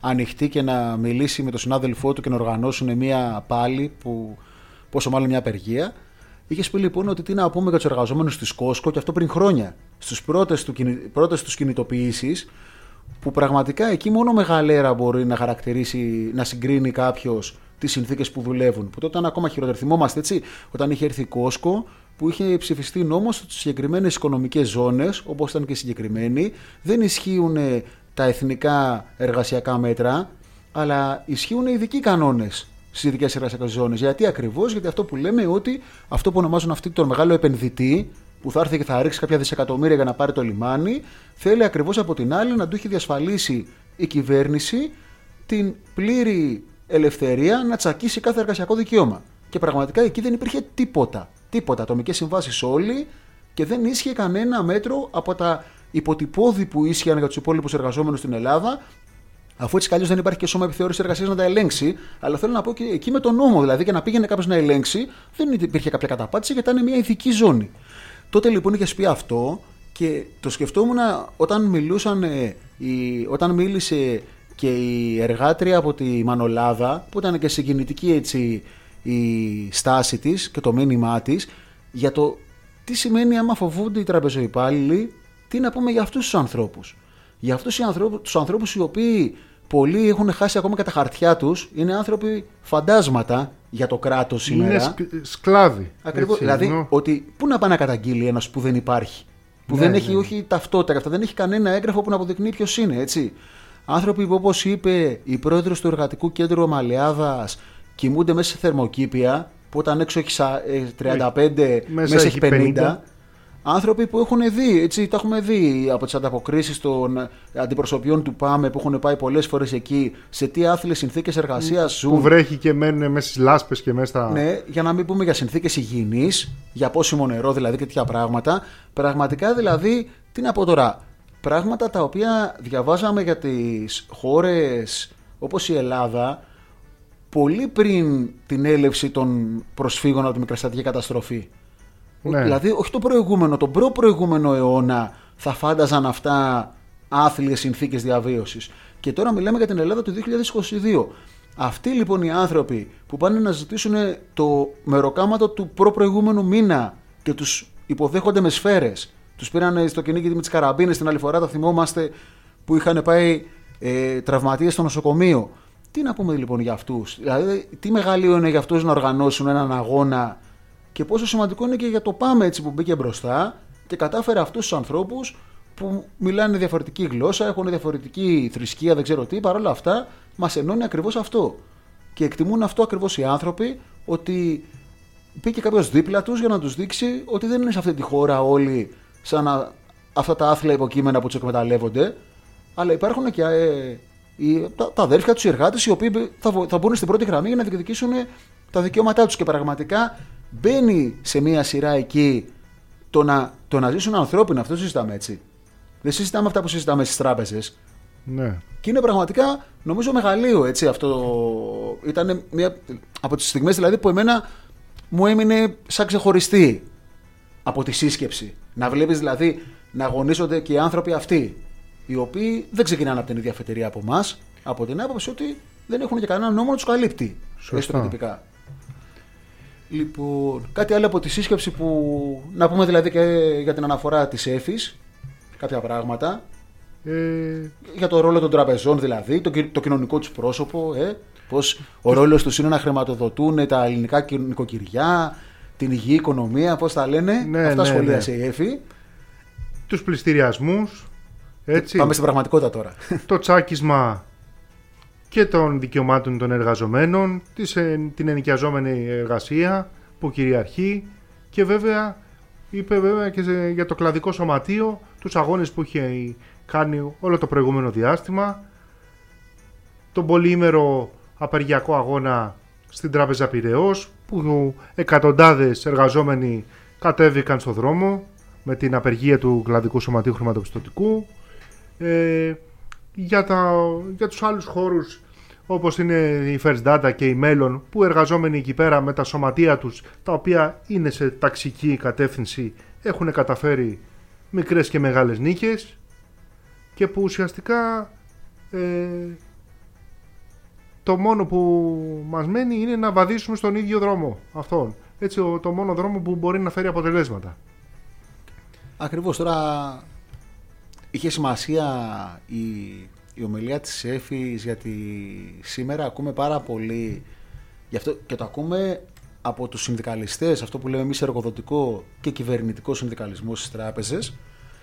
ανοιχτή και να μιλήσει με τον συνάδελφό του και να οργανώσουν μια πάλι, που, πόσο μάλλον μια απεργία. Είχε πει λοιπόν ότι τι να πούμε για τους εργαζόμενους της Κόσκο, και αυτό πριν χρόνια, στις πρώτες, του, πρώτες τους κινητοποιήσεις, που πραγματικά εκεί μόνο μεγαλέρα μπορεί να χαρακτηρίσει, να συγκρίνει κάποιος τις συνθήκες που δουλεύουν. Που τότε ήταν ακόμα χειρότερο. Θυμόμαστε, έτσι, όταν είχε έρθει η Κόσκο, που είχε ψηφιστεί νόμος στις συγκεκριμένες οικονομικές ζώνες, όπως ήταν και συγκεκριμένοι, δεν ισχύουν τα εθνικά εργασιακά μέτρα, αλλά ισχύουν οι ειδικοί κανόνες στις ειδικές εργασιακές ζώνες. Γιατί ακριβώς, γιατί αυτό που λέμε, ότι αυτό που ονομάζουν αυτοί τον μεγάλο επενδυτή, που θα έρθει και θα ρίξει κάποια δισεκατομμύρια για να πάρει το λιμάνι, θέλει ακριβώς από την άλλη να του έχει διασφαλίσει η κυβέρνηση την πλήρη ελευθερία να τσακίσει κάθε εργασιακό δικαίωμα. Και πραγματικά εκεί δεν υπήρχε τίποτα. Τίποτα. Ατομικές συμβάσεις όλοι, και δεν ίσχυε κανένα μέτρο από τα υποτυπώδη που ίσχυαν για τους υπόλοιπους εργαζόμενους στην Ελλάδα, αφού έτσι κι αλλιώς δεν υπάρχει και σώμα επιθεώρησης εργασίας να τα ελέγξει. Αλλά θέλω να πω και εκεί με τον νόμο, δηλαδή, και να πήγαινε κάποιος να ελέγξει, δεν υπήρχε κάποια καταπάτηση, γιατί ήταν μια ειδική ζώνη. Τότε λοιπόν είχες πει αυτό, και το σκεφτόμουν όταν μιλούσαν, η, όταν μίλησε και η εργάτρια από τη Μανολάδα, που ήταν και συγκινητική έτσι η στάση της και το μήνυμά της, για το τι σημαίνει άμα φοβούνται οι τραπεζοϊπάλληλοι, τι να πούμε για αυτούς τους ανθρώπους. Για αυτούς τους ανθρώπους οι οποίοι πολλοί έχουν χάσει ακόμα και τα χαρτιά τους, είναι άνθρωποι φαντάσματα για το κράτος σήμερα. Είναι σκ, σκλάβοι. Ακριβώς. Έτσι, δηλαδή, νο. ότι πού να πάει να καταγγείλει ένας που δεν υπάρχει, που ναι, δεν έχει, ναι, όχι ταυτότητα, αυτά, δεν έχει κανένα έγγραφο που να αποδεικνύει ποιος είναι, έτσι. Άνθρωποι που, όπως είπε η πρόεδρος του Εργατικού Κέντρου Ομαλιάδας, κοιμούνται μέσα σε θερμοκήπια, που όταν έξω έχει τριάντα πέντε, μέσα, μέσα έχει πενήντα. πενήντα. Άνθρωποι που έχουν δει, έτσι, τα έχουμε δει από τις ανταποκρίσεις των αντιπροσωπιών του ΠΑΜΕ, που έχουν πάει πολλές φορές εκεί, σε τι άθλιες συνθήκες εργασίας ζουν. Που βρέχει και μένουν μέσα στις λάσπες και μέσα στα. Ναι, για να μην πούμε για συνθήκες υγιεινής, για πόσιμο νερό δηλαδή και τέτοια πράγματα. Πραγματικά δηλαδή, τι να πω τώρα, πράγματα τα οποία διαβάζαμε για τις χώρες όπως η Ελλάδα, πολύ πριν την έλευση των προσφύγων από τη μικραστατική καταστροφή. Ναι. Δηλαδή, όχι το προηγούμενο, τον προ-προηγούμενο αιώνα θα φάνταζαν αυτά άθλιες συνθήκες διαβίωσης. Και τώρα μιλάμε για την Ελλάδα του δύο χιλιάδες είκοσι δύο. Αυτοί λοιπόν οι άνθρωποι που πάνε να ζητήσουν το μεροκάματο του προ-προηγούμενου μήνα και τους υποδέχονται με σφαίρες, τους πήραν στο κυνήγι με τις καραμπίνες την άλλη φορά, τα θυμόμαστε, που είχαν πάει ε, τραυματίες στο νοσοκομείο. Τι να πούμε λοιπόν για αυτούς, δηλαδή τι μεγαλείο είναι για αυτούς να οργανώσουν έναν αγώνα, και πόσο σημαντικό είναι και για το ΠΑΜΕ, έτσι, που μπήκε μπροστά και κατάφερε αυτούς τους ανθρώπους που μιλάνε διαφορετική γλώσσα, έχουν διαφορετική θρησκεία, δεν ξέρω τι, παρόλα αυτά μας ενώνει ακριβώς αυτό. Και εκτιμούν αυτό ακριβώς οι άνθρωποι, ότι μπήκε κάποιος δίπλα τους για να τους δείξει ότι δεν είναι σε αυτή τη χώρα όλοι σαν να, αυτά τα άθλια υποκείμενα που τους εκμεταλλεύονται, αλλά υπάρχουν και ε, οι, τα, τα αδέρφια τους, οι εργάτες, οι οποίοι θα, θα μπουν στην πρώτη γραμμή για να διεκδικήσουν τα δικαιώματά τους. Και πραγματικά μπαίνει σε μία σειρά εκεί το να, το να ζήσουν ανθρώπινα. Αυτό συζητάμε, έτσι. Δεν συζητάμε αυτά που συζητάμε στις τράπεζες. Ναι. Και είναι πραγματικά, νομίζω, μεγαλείο, έτσι, αυτό. Ήταν μία από τις στιγμές δηλαδή που εμένα μου έμεινε σαν ξεχωριστή από τη σύσκεψη. Να βλέπεις δηλαδή να αγωνίζονται και οι άνθρωποι αυτοί, οι οποίοι δεν ξεκινάνε από την ίδια αφετηρία από εμάς, από την άποψη ότι δεν έχουν και κανένα νόμο να τους καλύπτει. Έστω και τυπικά. Λοιπόν, κάτι άλλο από τη σύσκεψη που να πούμε δηλαδή και για την αναφορά της ΕΦΗΣ, κάποια πράγματα. Ε... Για το ρόλο των τραπεζών δηλαδή, το, το κοινωνικό τους πρόσωπο, ε, πως ο ρόλος τους είναι να χρηματοδοτούν τα ελληνικά νοικοκυριά, την υγιή οικονομία, πώς τα λένε, ναι, αυτά ναι, σχολίασε ναι. η ΕΦΗ. Τους πληστηριασμούς, έτσι. Πάμε στην πραγματικότητα τώρα. Το τσάκισμα και των δικαιωμάτων των εργαζομένων, την ενοικιαζόμενη εργασία που κυριαρχεί, και βέβαια είπε βέβαια και για το κλαδικό σωματείο, τους αγώνες που είχε κάνει όλο το προηγούμενο διάστημα, τον πολυήμερο απεργιακό αγώνα στην Τράπεζα Πειραιώς, που εκατοντάδες εργαζόμενοι κατέβηκαν στο δρόμο με την απεργία του κλαδικού σωματείου χρηματοπιστωτικού, ε, για, τα, για τους άλλους χώρους όπως είναι η First Data και η Μέλλον, που εργαζόμενοι εκεί πέρα με τα σωματεία τους, τα οποία είναι σε ταξική κατεύθυνση, έχουν καταφέρει μικρές και μεγάλες νίκες, και που ουσιαστικά ε, το μόνο που μας μένει είναι να βαδίσουμε στον ίδιο δρόμο αυτόν. Έτσι, το μόνο δρόμο που μπορεί να φέρει αποτελέσματα. Ακριβώς. Τώρα είχε σημασία η, η ομιλία της Έφης, γιατί σήμερα ακούμε πάρα πολύ γι' αυτό, και το ακούμε από τους συνδικαλιστές, αυτό που λέμε εμείς εργοδοτικό και κυβερνητικό συνδικαλισμό στις τράπεζες.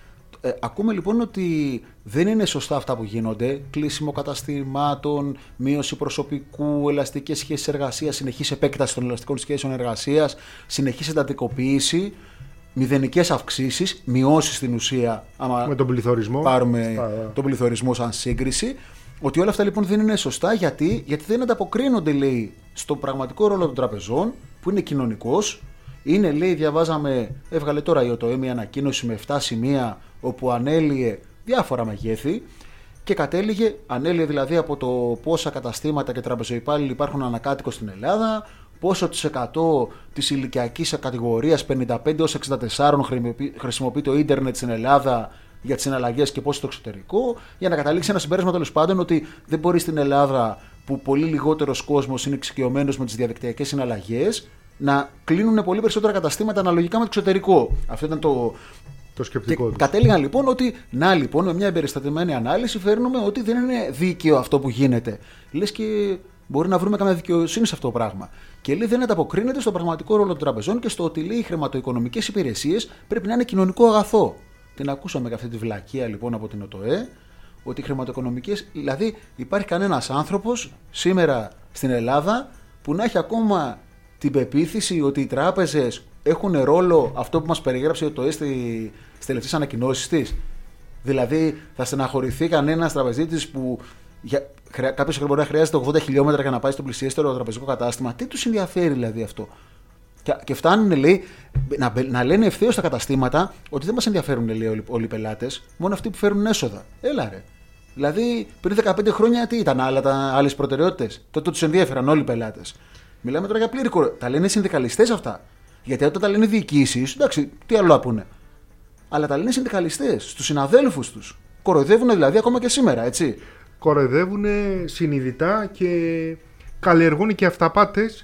Ε, ακούμε λοιπόν ότι δεν είναι σωστά αυτά που γίνονται, κλείσιμο καταστημάτων, μείωση προσωπικού, ελαστικές σχέσεις εργασίας, συνεχής επέκταση των ελαστικών σχέσεων εργασίας, συνεχής εντατικοποίηση, μηδενικές αυξήσεις, μειώσεις στην ουσία, άμα με τον πληθωρισμό. πάρουμε Στα... τον πληθωρισμό σαν σύγκριση. Ότι όλα αυτά λοιπόν δεν είναι σωστά, γιατί, γιατί δεν ανταποκρίνονται, λέει, στον πραγματικό ρόλο των τραπεζών, που είναι κοινωνικός. Είναι, λέει, διαβάζαμε, έβγαλε τώρα η ΟΤΟΕ μια ανακοίνωση με επτά σημεία, όπου ανέλυε διάφορα μεγέθη και κατέληγε, ανέλυε δηλαδή από το πόσα καταστήματα και τραπεζοϊπάλληλοι υπάρχουν ανακάτοικος στην Ελλάδα, πόσο της εκατό της ηλικιακής κατηγορίας πενήντα πέντε έως εξήντα τέσσερα χρησιμοποιεί το ίντερνετ στην Ελλάδα για τις συναλλαγές και πόσο στο εξωτερικό, για να καταλήξει ένα συμπέρασμα τέλος πάντων ότι δεν μπορεί στην Ελλάδα, που πολύ λιγότερος κόσμος είναι εξοικειωμένος με τις διαδικτυακές συναλλαγές, να κλείνουν πολύ περισσότερα καταστήματα αναλογικά με το εξωτερικό. Αυτό ήταν το, το σκεπτικό του. Κατέληγαν λοιπόν ότι, να λοιπόν, με μια εμπεριστατωμένη ανάλυση φέρνουμε ότι δεν είναι δίκαιο αυτό που γίνεται. Λες και μπορεί να βρούμε καμία δικαιοσύνη σε αυτό το πράγμα. Και λέει δεν ανταποκρίνεται στον πραγματικό ρόλο των τραπεζών και στο ότι, λέει, οι χρηματοοικονομικές υπηρεσίες πρέπει να είναι κοινωνικό αγαθό. Την ακούσαμε και αυτή τη βλακεία λοιπόν από την ΟΤΟΕ, ότι οι χρηματοοικονομικές. Δηλαδή, υπάρχει κανένας άνθρωπος σήμερα στην Ελλάδα που να έχει ακόμα την πεποίθηση ότι οι τράπεζες έχουν ρόλο αυτό που μας περιγράψε η ΟΤΟΕ στις τελευταίες ανακοινώσεις της. Δηλαδή, θα στεναχωρηθεί κανένας τραπεζίτης που για, κάποιος μπορεί να χρειάζεται ογδόντα χιλιόμετρα για να πάει στο πλησιέστερο τραπεζικό κατάστημα. Τι τους ενδιαφέρει δηλαδή αυτό? Και, και φτάνουν, λέει, να, να λένε ευθέως στα καταστήματα ότι δεν μας ενδιαφέρουν, λέει, όλοι, όλοι οι πελάτες, μόνο αυτοί που φέρουν έσοδα. Έλα ρε. Δηλαδή, πριν δεκαπέντε χρόνια τι ήταν, άλλες προτεραιότητες? Τότε τους ενδιαφέραν όλοι οι πελάτες. Μιλάμε τώρα για πλήρη κοροϊδία. Τα λένε οι συνδικαλιστές αυτά. Γιατί όταν τα λένε διοικήσεις, εντάξει, τι άλλο να πούνε. Αλλά τα λένε οι συνδικαλιστές, στους συναδέλφους τους. Κοροϊδεύουν δηλαδή ακόμα και σήμερα, έτσι. Κοροϊδεύουν συνειδητά και καλλιεργούν και αυταπάτες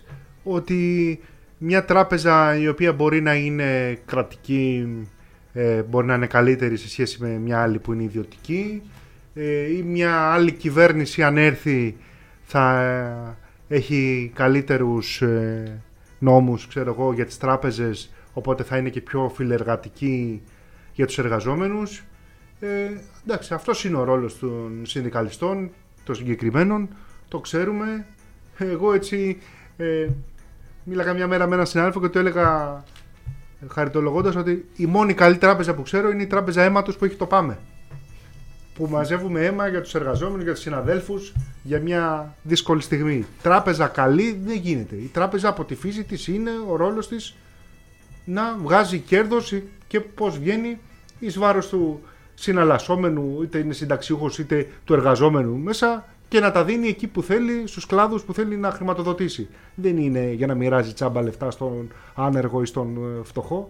ότι μια τράπεζα η οποία μπορεί να είναι κρατική, ε, μπορεί να είναι καλύτερη σε σχέση με μια άλλη που είναι ιδιωτική, ε, ή μια άλλη κυβέρνηση αν έρθει θα ε, έχει καλύτερους ε, νόμους, ξέρω εγώ, για τις τράπεζες, οπότε θα είναι και πιο φιλεργατική για τους εργαζόμενους. Ε, εντάξει, αυτός είναι ο ρόλος των συνδικαλιστών, των συγκεκριμένων, το ξέρουμε. Εγώ έτσι ε, μίλαγα μια μέρα με έναν συνάδελφο και του έλεγα, χαριτολογώντας, ότι η μόνη καλή τράπεζα που ξέρω είναι η τράπεζα αίματος που έχει το ΠΑΜΕ, που μαζεύουμε αίμα για τους εργαζόμενους, για τους συναδέλφους, για μια δύσκολη στιγμή. Τράπεζα καλή δεν γίνεται. Η τράπεζα από τη φύση της είναι ο ρόλος της να βγάζει κέρδος και πώς βγαίνει εις βάρος του συναλλασσόμενου, είτε είναι συνταξιούχος είτε του εργαζόμενου μέσα, και να τα δίνει εκεί που θέλει, στους κλάδους που θέλει να χρηματοδοτήσει. Δεν είναι για να μοιράζει τσάμπα λεφτά στον άνεργο ή στον φτωχό.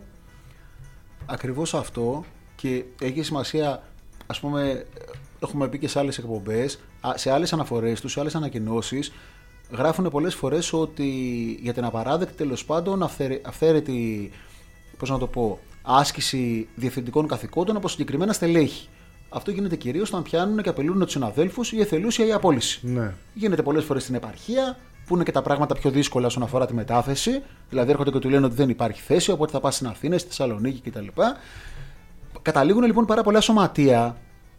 Ακριβώς αυτό, και έχει σημασία, ας πούμε, έχουμε πει και σε άλλες εκπομπές, σε άλλες αναφορές τους, σε άλλες ανακοινώσεις, γράφουν πολλές φορές ότι για την απαράδεκτη, τέλος πάντων, αυθαίρετη, πώς να το πω, άσκηση διευθυντικών καθηκόντων από συγκεκριμένα στελέχη. Αυτό γίνεται κυρίως όταν πιάνουν και απελούν τους συναδέλφους η εθελούσια ή η απόλυση. Ναι. Γίνεται πολλές φορές στην επαρχία, που είναι και τα πράγματα πιο δύσκολα όσον αφορά τη μετάθεση. Δηλαδή, έρχονται και του λένε ότι δεν υπάρχει θέση, οπότε θα πας στην Αθήνα, στη Θεσσαλονίκη κτλ. Καταλήγουν λοιπόν πάρα πολλά σωματεία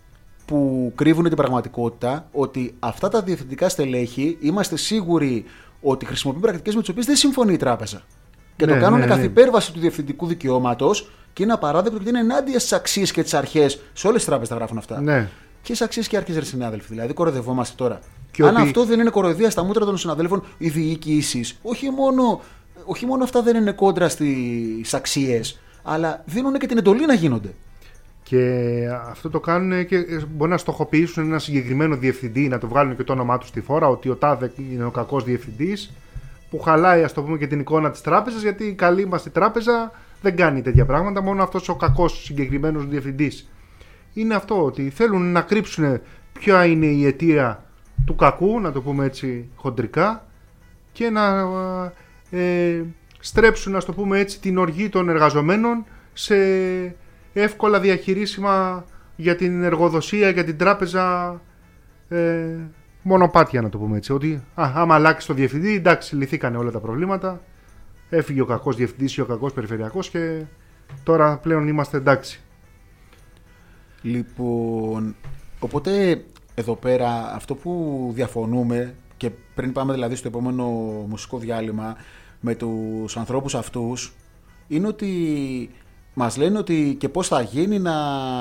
που κρύβουν την πραγματικότητα, ότι αυτά τα διευθυντικά στελέχη είμαστε σίγουροι ότι χρησιμοποιούν πρακτικές με τις οποίες δεν συμφωνεί η τράπεζα. Και ναι, το κάνουν ναι, καθ' υπέρβαση ναι. του διευθυντικού δικαιώματος, και είναι απαράδεκτο γιατί είναι ενάντια στις αξίες και τις αρχές. Σε όλες τις τράπεζες τα γράφουν αυτά. Ναι. Και στις αξίες και αρχές, ρε συνάδελφοι. Δηλαδή, κοροϊδευόμαστε τώρα. Και αν ότι... αυτό δεν είναι κοροϊδία στα μούτρα των συναδέλφων, οι διοικήσεις, όχι μόνο, όχι μόνο αυτά δεν είναι κόντρα στις αξίες, αλλά δίνουν και την εντολή να γίνονται. Και αυτό το κάνουν και μπορεί να στοχοποιήσουν ένα συγκεκριμένο διευθυντή, να το βγάλουν και το όνομά του στη φόρα, ότι ο τάδε είναι ο κακός διευθυντής, που χαλάει, ας το πούμε, και την εικόνα της τράπεζας, γιατί η καλή μας η τράπεζα δεν κάνει τέτοια πράγματα, μόνο αυτός ο κακός συγκεκριμένος διευθυντής. Είναι αυτό, ότι θέλουν να κρύψουν ποια είναι η αιτία του κακού, να το πούμε έτσι χοντρικά, και να ε, στρέψουν, να το πούμε έτσι, την οργή των εργαζομένων σε εύκολα διαχειρίσιμα για την εργοδοσία, για την τράπεζα ε, μονοπάτια, να το πούμε έτσι. Ότι α, άμα αλλάξει το διευθυντή, εντάξει, λυθήκανε όλα τα προβλήματα, έφυγε ο κακός διευθυντής ή ο κακός περιφερειακός και τώρα πλέον είμαστε εντάξει. Λοιπόν, οπότε εδώ πέρα αυτό που διαφωνούμε, και πριν πάμε δηλαδή στο επόμενο μουσικό διάλειμμα με τους ανθρώπους αυτούς, είναι ότι μας λένε ότι και πώς θα γίνει να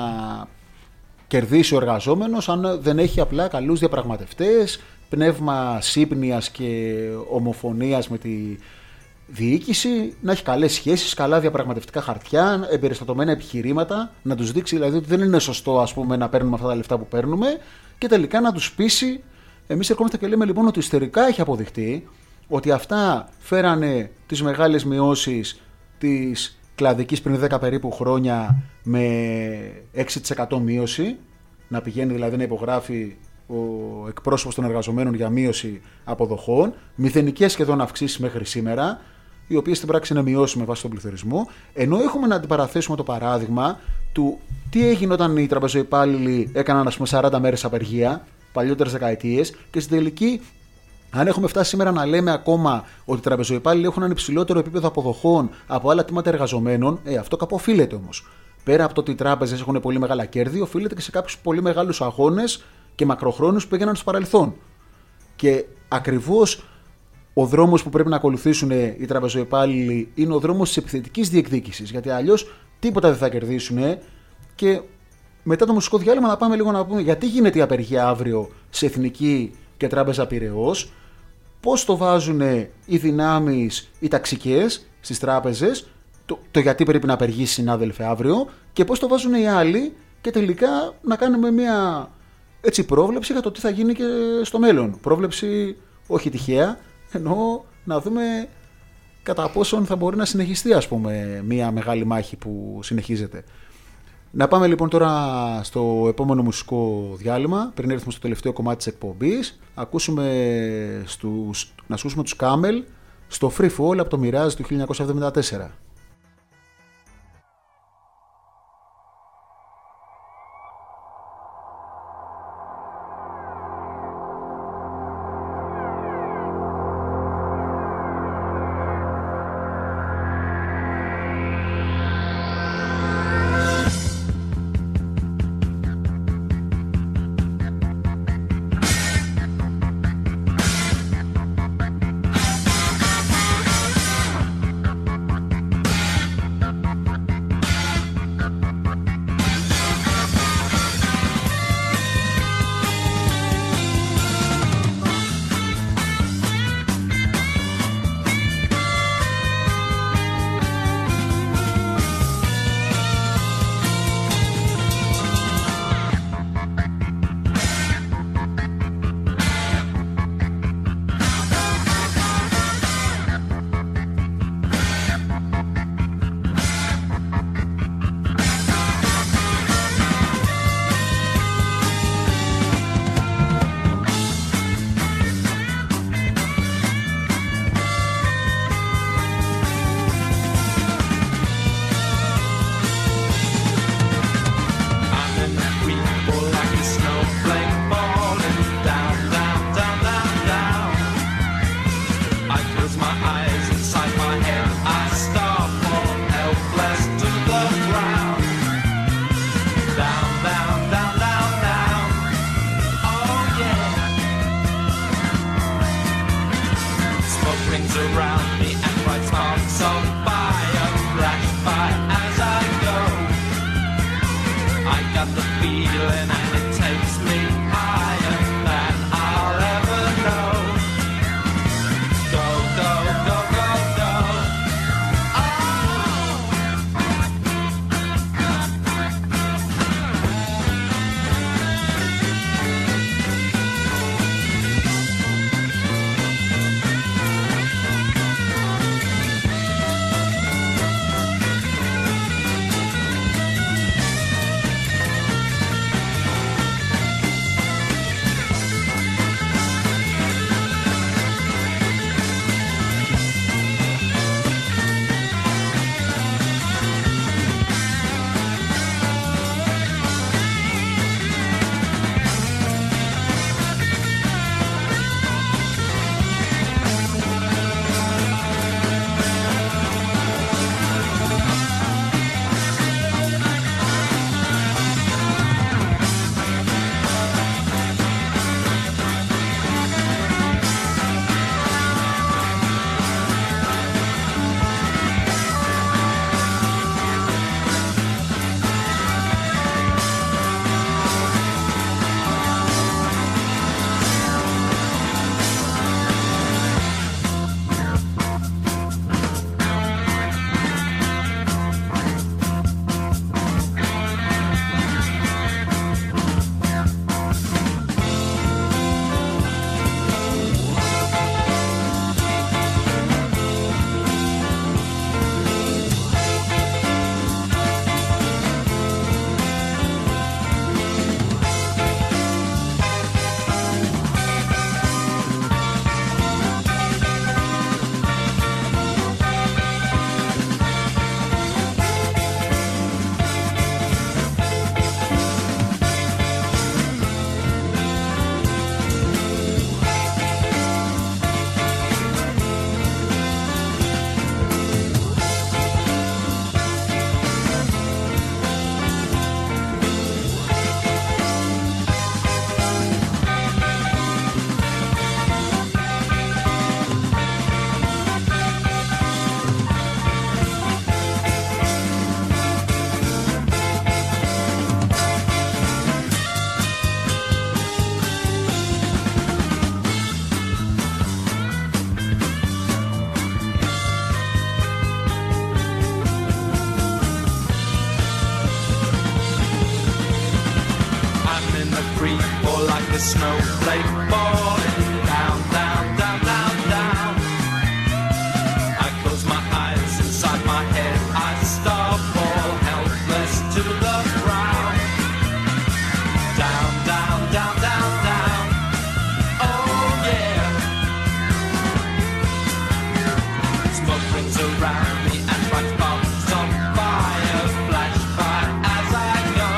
κερδίσει ο εργαζόμενος αν δεν έχει απλά καλούς διαπραγματευτές, πνεύμα σύμπνοιας και ομοφωνίας με τη διοίκηση, να έχει καλές σχέσεις, καλά διαπραγματευτικά χαρτιά, εμπεριστατωμένα επιχειρήματα, να τους δείξει δηλαδή ότι δεν είναι σωστό, ας πούμε, να παίρνουμε αυτά τα λεφτά που παίρνουμε, και τελικά να τους πείσει. Εμείς ερχόμαστε και λέμε λοιπόν ότι ιστορικά έχει αποδειχτεί ότι αυτά φέρανε τις μεγάλες μειώσεις της κλαδικής πριν δέκα περίπου χρόνια με έξι τοις εκατό μείωση, να πηγαίνει δηλαδή να υπογράφει ο εκπρόσωπος των εργαζομένων για μείωση αποδοχών, μηδενικές σχεδόν αυξήσεις μέχρι σήμερα, οι οποίες στην πράξη είναι μειώσεις με βάση τον πληθωρισμό, ενώ έχουμε να αντιπαραθέσουμε το παράδειγμα του τι έγινε όταν οι τραπεζοϊπάλληλοι έκαναν, ας πούμε, σαράντα μέρες απεργία, παλιότερες δεκαετίες, και στην τελική, αν έχουμε φτάσει σήμερα να λέμε ακόμα ότι οι τραπεζοϊπάλληλοι έχουν ένα υψηλότερο επίπεδο αποδοχών από άλλα τμήματα εργαζομένων, ε, αυτό κάπου οφείλεται όμως. Πέρα από το ότι οι τράπεζες έχουν πολύ μεγάλα κέρδη, οφείλεται και σε κάποιους πολύ μεγάλους αγώνες και μακροχρόνιους που έγιναν στο παρελθόν. Και ακριβώς ο δρόμος που πρέπει να ακολουθήσουν οι τραπεζοϊπάλληλοι είναι ο δρόμος της επιθετικής διεκδίκησης, γιατί αλλιώς τίποτα δεν θα κερδίσουν. Και μετά το μουσικό διάλειμμα να πάμε λίγο να πούμε γιατί γίνεται η απεργία αύριο σε Εθνική και Τράπεζα Πειραιώς, πώς το βάζουν οι δυνάμεις, οι ταξικές στις τράπεζες, το, το γιατί πρέπει να απεργήσει, συνάδελφε, αύριο, και πώς το βάζουν οι άλλοι, και τελικά να κάνουμε μια έτσι πρόβλεψη για το τι θα γίνει και στο μέλλον. Πρόβλεψη όχι τυχαία, ενώ να δούμε κατά πόσον θα μπορεί να συνεχιστεί, ας πούμε, μια μεγάλη μάχη που συνεχίζεται. Να πάμε λοιπόν τώρα στο επόμενο μουσικό διάλειμμα, πριν έρθουμε στο τελευταίο κομμάτι της εκπομπής. Ακούσουμε στους, να ακούσουμε τους Camel στο Free Fall από το Mirage του χίλια εννιακόσια εβδομήντα τέσσερα. a snowflake falling down, down, down, down, down. I close my eyes, inside my head I start fall helpless to the ground. Down, down, down, down, down. Oh yeah. Smoke rings around me and wax bombs on fire flash by as I go.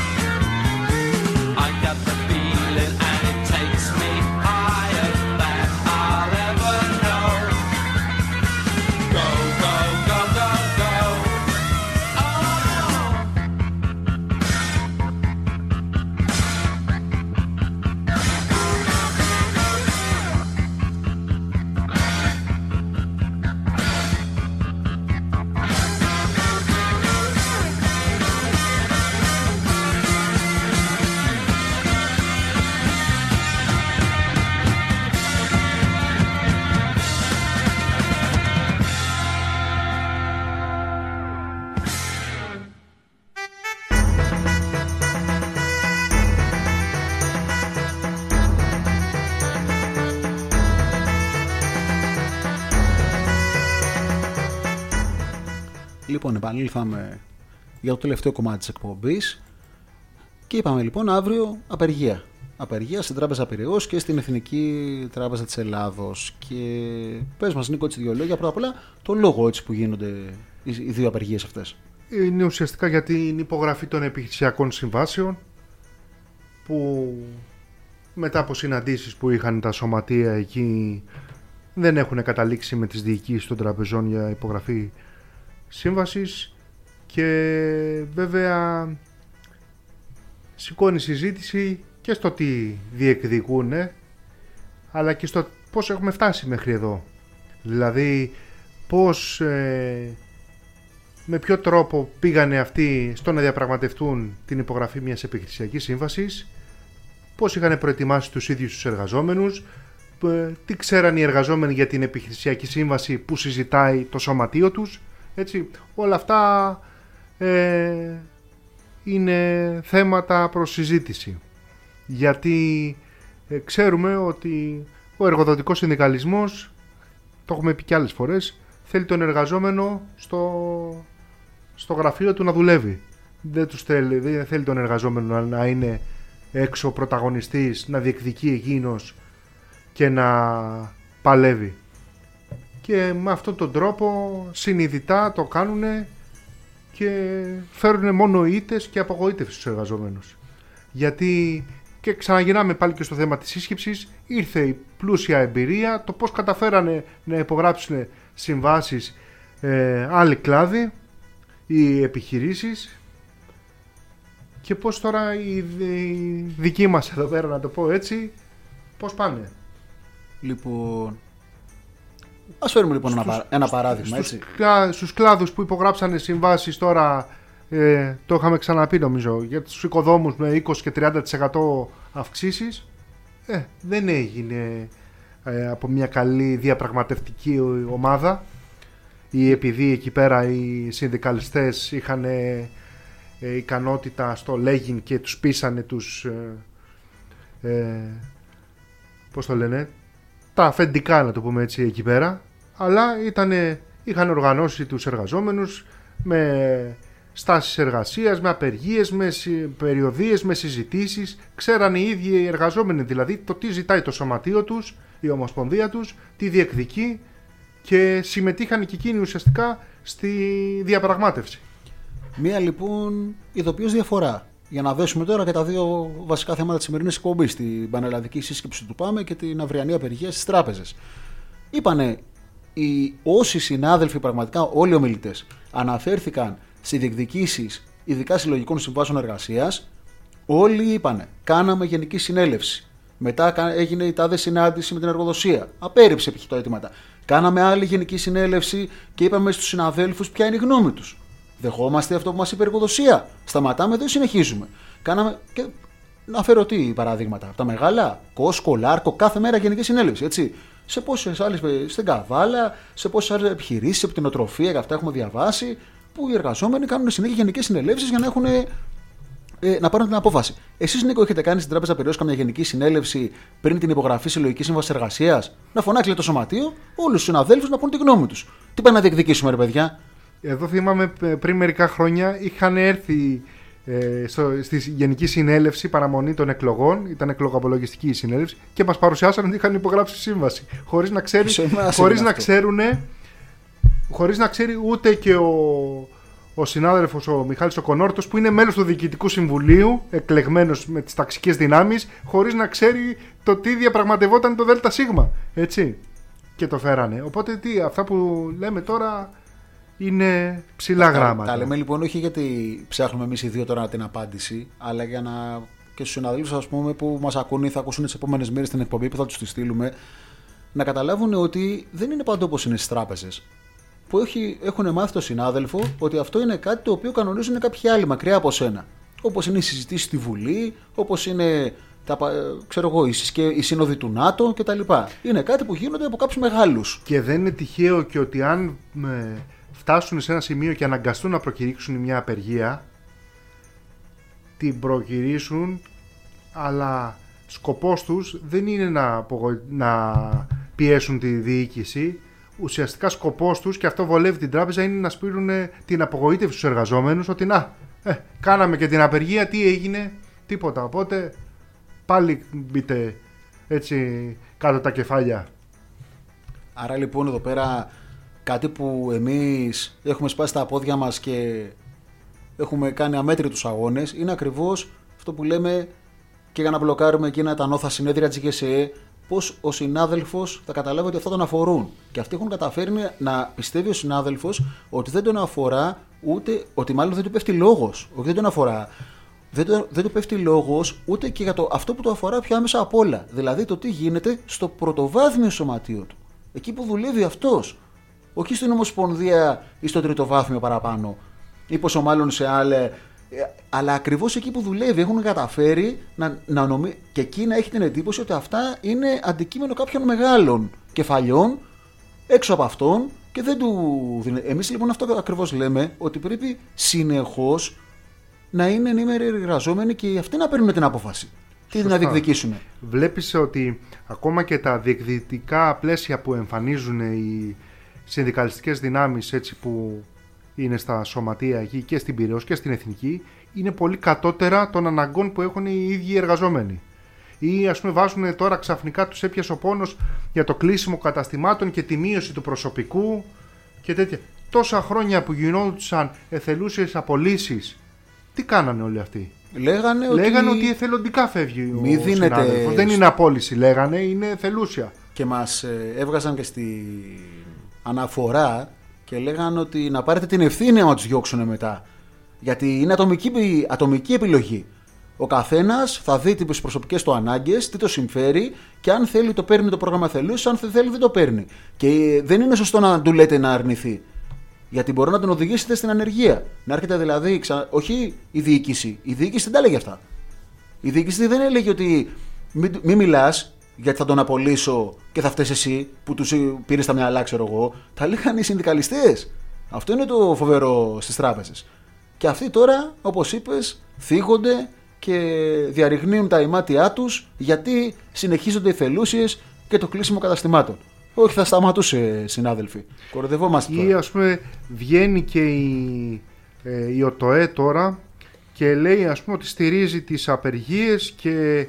I got the feeling and it takes me higher than I'll ever know. Go, go, go, go, go. Oh. Λοιπόν, επανήλθαμε για το τελευταίο κομμάτι της εκπομπής και είπαμε λοιπόν αύριο απεργία. Απεργία στην Τράπεζα Πειραιώς και στην Εθνική Τράπεζα της Ελλάδος. Και πες μας, Νίκο, έτσι δύο λόγια. Πρώτα απ' όλα, το λόγο έτσι που γίνονται οι δύο απεργίες αυτές. Είναι ουσιαστικά για την υπογραφή των επιχειρησιακών συμβάσεων που μετά από συναντήσεις που είχαν τα σωματεία εκεί δεν έχουν καταλήξει με τις διοικήσεις των τραπεζών για υπογραφή σύμβασης και βέβαια σηκώνει συζήτηση και στο τι διεκδικούν αλλά και στο πώς έχουμε φτάσει μέχρι εδώ. Δηλαδή πώς, ε, με ποιο τρόπο πήγανε αυτοί στο να διαπραγματευτούν την υπογραφή μιας επιχειρησιακής σύμβασης, πώς είχαν προετοιμάσει τους ίδιους τους εργαζόμενους, ε, τι ξέραν οι εργαζόμενοι για την επιχειρησιακή σύμβαση που συζητάει το σωματείο τους. Έτσι, όλα αυτά ε, είναι θέματα προς συζήτηση. Γιατί ε, ξέρουμε ότι ο εργοδοτικός συνδικαλισμός, το έχουμε πει και άλλες φορές, θέλει τον εργαζόμενο στο, στο γραφείο του να δουλεύει. Δεν, τους θέλει, δεν θέλει τον εργαζόμενο να είναι έξω πρωταγωνιστής, να διεκδικεί εκείνος και να παλεύει. Και με αυτόν τον τρόπο συνειδητά το κάνουν και φέρουν μόνο ήττες και απογοήτευση στους εργαζόμενους. Γιατί, και ξαναγυρνάμε πάλι και στο θέμα της σύσκεψης, ήρθε η πλούσια εμπειρία, το πώς καταφέρανε να υπογράψουν συμβάσεις ε, άλλοι κλάδοι, οι επιχειρήσεις, και πώς τώρα οι, οι δικοί μας εδώ πέρα, να το πω έτσι, πώς πάνε. Λοιπόν, ας φέρουμε λοιπόν στους, ένα, ένα παράδειγμα. Στους, έτσι. Στους κλάδους που υπογράψανε συμβάσεις τώρα, ε, το είχαμε ξαναπεί νομίζω, για τους οικοδόμους με είκοσι και τριάντα τοις εκατό αυξήσεις, ε, δεν έγινε ε, από μια καλή διαπραγματευτική ομάδα, ή επειδή εκεί πέρα οι συνδικαλιστές είχαν ε, ε, ικανότητα στο λέγειν και τους πείσανε τους ε, ε, πώς το λένε, τα αφεντικά, να το πούμε έτσι, εκεί πέρα, αλλά ήτανε, είχαν οργανώσει τους εργαζόμενους με στάσεις εργασίας, με απεργίες, με περιοδίες, με συζητήσεις. Ξέρανε οι ίδιοι οι εργαζόμενοι δηλαδή το τι ζητάει το σωματείο τους, η ομοσπονδία τους, τι διεκδικεί, και συμμετείχαν και εκείνοι ουσιαστικά στη διαπραγμάτευση. Μία λοιπόν ειδοποιώς διαφορά. Για να δέσουμε τώρα και τα δύο βασικά θέματα της σημερινής εκπομπής, την πανελλαδική σύσκεψη του ΠΑΜΕ και την αυριανή απεργία στις τράπεζες. Είπανε οι όσοι συνάδελφοι, πραγματικά όλοι οι ομιλητές, αναφέρθηκαν σε διεκδικήσεις ειδικά συλλογικών συμβάσεων εργασίας, όλοι είπανε κάναμε γενική συνέλευση. Μετά έγινε η τάδε συνάντηση με την εργοδοσία. Απέρριψε π.χ. τα αιτήματα. Κάναμε άλλη γενική συνέλευση και είπαμε στους συναδέλφους ποια είναι η γνώμη τους. Δεχόμαστε αυτό που μας είπε η εργοδοσία. Σταματάμε εδώ ή συνεχίζουμε. Κάναμε. Και να φέρω τι παραδείγματα. Από τα μεγάλα, Κόσκο, Λάρκο, κάθε μέρα γενική συνέλευση. Έτσι. Σε πόσες άλλες, στην Καβάλα, σε πόσες άλλες επιχειρήσεις, από την οτροφία και αυτά έχουμε διαβάσει, που οι εργαζόμενοι κάνουν συνέχεια γενικές συνελεύσεις για να έχουν ε, να πάρουν την απόφαση. Εσείς, Νίκο, έχετε κάνει στην Τράπεζα Πειραιώς καμιά γενική συνέλευση πριν την υπογραφή συλλογικής σύμβασης εργασίας? Να φωνάξει το σωματείο, όλους τους συναδέλφους να πούν τη γνώμη τους. Τι πάνε να διεκδικήσουμε, ρε παιδιά? Εδώ θυμάμαι πριν μερικά χρόνια είχαν έρθει ε, στο, στη Γενική Συνέλευση παραμονή των εκλογών, ήταν εκλογαπολογιστική η συνέλευση, και μας παρουσιάσαν ότι είχαν υπογράψει σύμβαση. Χωρίς να, ξέρει, χωρίς να ξέρουν, χωρίς να ξέρει ούτε και ο, ο συνάδελφος ο Μιχάλης ο Κονόρτος, που είναι μέλος του Διοικητικού Συμβουλίου, εκλεγμένος με τις ταξικές δυνάμεις, χωρίς να ξέρει το τι διαπραγματευόταν το ΔΣ. Έτσι. Και το φέρανε. Οπότε τι, αυτά που λέμε τώρα είναι ψηλά γράμματα. Τα λέμε λοιπόν όχι γιατί ψάχνουμε εμείς οι δύο τώρα την απάντηση, αλλά για να και στους συναδέλφους, ας πούμε, που μας ακούνε ή θα ακούσουν τις επόμενες μέρες την εκπομπή που θα τους τη στείλουμε, να καταλάβουν ότι δεν είναι παντού όπως είναι στις τράπεζες. Που έχει, έχουν μάθει το συνάδελφο ότι αυτό είναι κάτι το οποίο κανονίζουν κάποιοι άλλοι μακριά από σένα. Όπως είναι οι συζητήσεις στη Βουλή, όπως είναι τα, ξέρω εγώ, η σύνοδοι του ΝΑΤΟ κτλ. Είναι κάτι που γίνονται από κάποιους μεγάλους. Και δεν είναι τυχαίο και ότι αν με, φτάσουν σε ένα σημείο και αναγκαστούν να προκηρύξουν μια απεργία, την προκηρύσουν, αλλά σκοπός τους δεν είναι να, απογο... να πιέσουν τη διοίκηση. Ουσιαστικά σκοπός τους, και αυτό βολεύει την τράπεζα, είναι να σπείρουν την απογοήτευση στους εργαζόμενους ότι να, ε, κάναμε και την απεργία, τι έγινε, τίποτα. Οπότε πάλι μπείτε έτσι κάτω τα κεφάλια. Άρα λοιπόν εδώ πέρα κάτι που εμείς έχουμε σπάσει τα πόδια μας και έχουμε κάνει αμέτρητους αγώνες είναι ακριβώς αυτό που λέμε, και για να μπλοκάρουμε εκείνα τα νόθα συνέδρια της ΓΕΣΕΕ, πως ο συνάδελφος θα καταλάβει ότι αυτά τον αφορούν. Και αυτοί έχουν καταφέρει να πιστεύει ο συνάδελφος ότι δεν τον αφορά, ούτε ότι μάλλον δεν του πέφτει λόγος. Όχι, δεν τον αφορά. Δεν, το, δεν του πέφτει λόγος ούτε και για το, αυτό που το αφορά πιο άμεσα απ' όλα. Δηλαδή το τι γίνεται στο πρωτοβάθμιο σωματείο του. Εκεί που δουλεύει αυτός. Όχι στην Ομοσπονδία ή στο τριτοβάθμιο παραπάνω. Ή πόσο μάλλον σε άλλα. Αλλά ακριβώς εκεί που δουλεύει έχουν καταφέρει να, να νομί... και εκεί να έχει την εντύπωση ότι αυτά είναι αντικείμενο κάποιων μεγάλων κεφαλιών έξω από αυτόν και δεν του... Εμείς λοιπόν αυτό ακριβώς λέμε, ότι πρέπει συνεχώς να είναι ενήμεροι εργαζόμενοι και αυτοί να παίρνουν την απόφαση. Τι να διεκδικήσουν. Βλέπεις ότι ακόμα και τα διεκδικητικά πλαίσια που εμφανίζουν οι συνδικαλιστικές δυνάμεις, έτσι, που είναι στα σωματεία εκεί και στην Πειραιώς και στην Εθνική, είναι πολύ κατώτερα των αναγκών που έχουν οι ίδιοι οι εργαζόμενοι. Ή ας πούμε βάζουν τώρα ξαφνικά, τους έπιασε ο πόνος για το κλείσιμο καταστημάτων και τη μείωση του προσωπικού και τέτοια. Τόσα χρόνια που γινόντουσαν εθελούσιες απολύσεις, τι κάνανε όλοι αυτοί? Λέγανε, λέγανε ότι... ότι εθελοντικά φεύγει μη ο δίνεται... συνάδελφος. Δεν είναι απόλυση, λέγανε, είναι εθελούσια. Και μας ε, έβγαζαν και στη αναφορά και λέγανε ότι να πάρετε την ευθύνη να τους διώξουν μετά. Γιατί είναι ατομική, ατομική επιλογή. Ο καθένας θα δει τις προσωπικές του ανάγκες, τι το συμφέρει, και αν θέλει το παίρνει το πρόγραμμα εθελούσης, αν δεν θέλει δεν το παίρνει. Και δεν είναι σωστό να του λέτε να αρνηθεί. Γιατί μπορεί να τον οδηγήσετε στην ανεργία. Να έρχεται δηλαδή, ξα... όχι η διοίκηση. Η διοίκηση δεν τα έλεγε αυτά. Η διοίκηση δεν έλεγε ότι μην μη μιλάς, γιατί θα τον απολύσω και θα φταίς εσύ που τους πήρες τα μυαλά, ξέρω εγώ. Τα λέγανε οι συνδικαλιστές. Αυτό είναι το φοβερό στις τράπεζες. Και αυτοί τώρα, όπως είπες, θίγονται και διαρριγνύουν τα ημάτια τους γιατί συνεχίζονται οι θελούσιες και το κλείσιμο καταστημάτων. Όχι, θα σταματούσε, συνάδελφοι. Κοροϊδευόμαστε τώρα. Ή ας πούμε βγαίνει και η, ε, η ΟΤΟΕ τώρα και λέει, ας πούμε, ότι στηρίζει τις απεργίες και